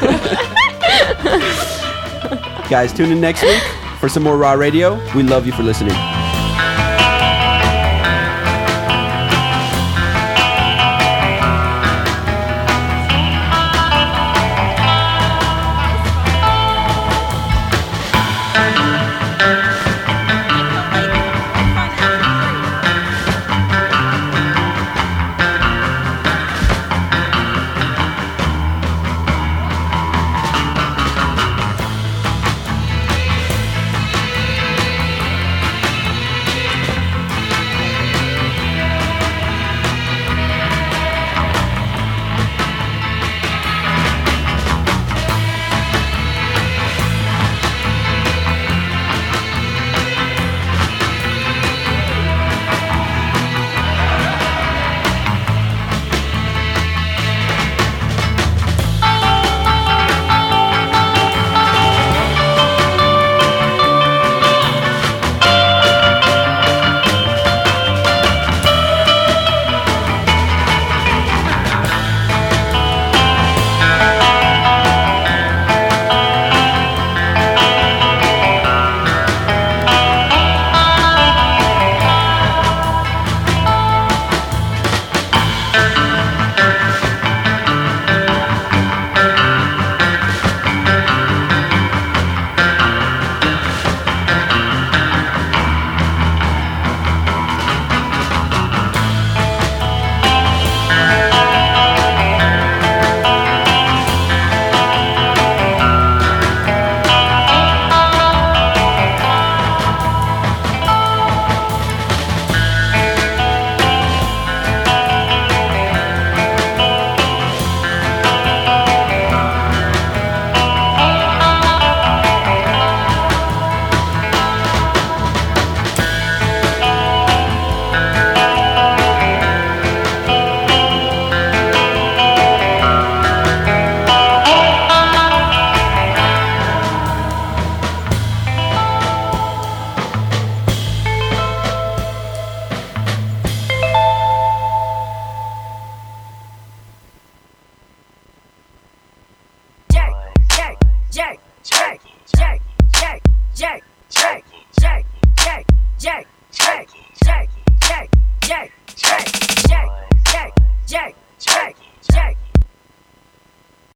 Guys, tune in next week for some more Raw Radio. We love you for listening. jerk, jerk, jerk, jerk, jerk, jerk, jerk,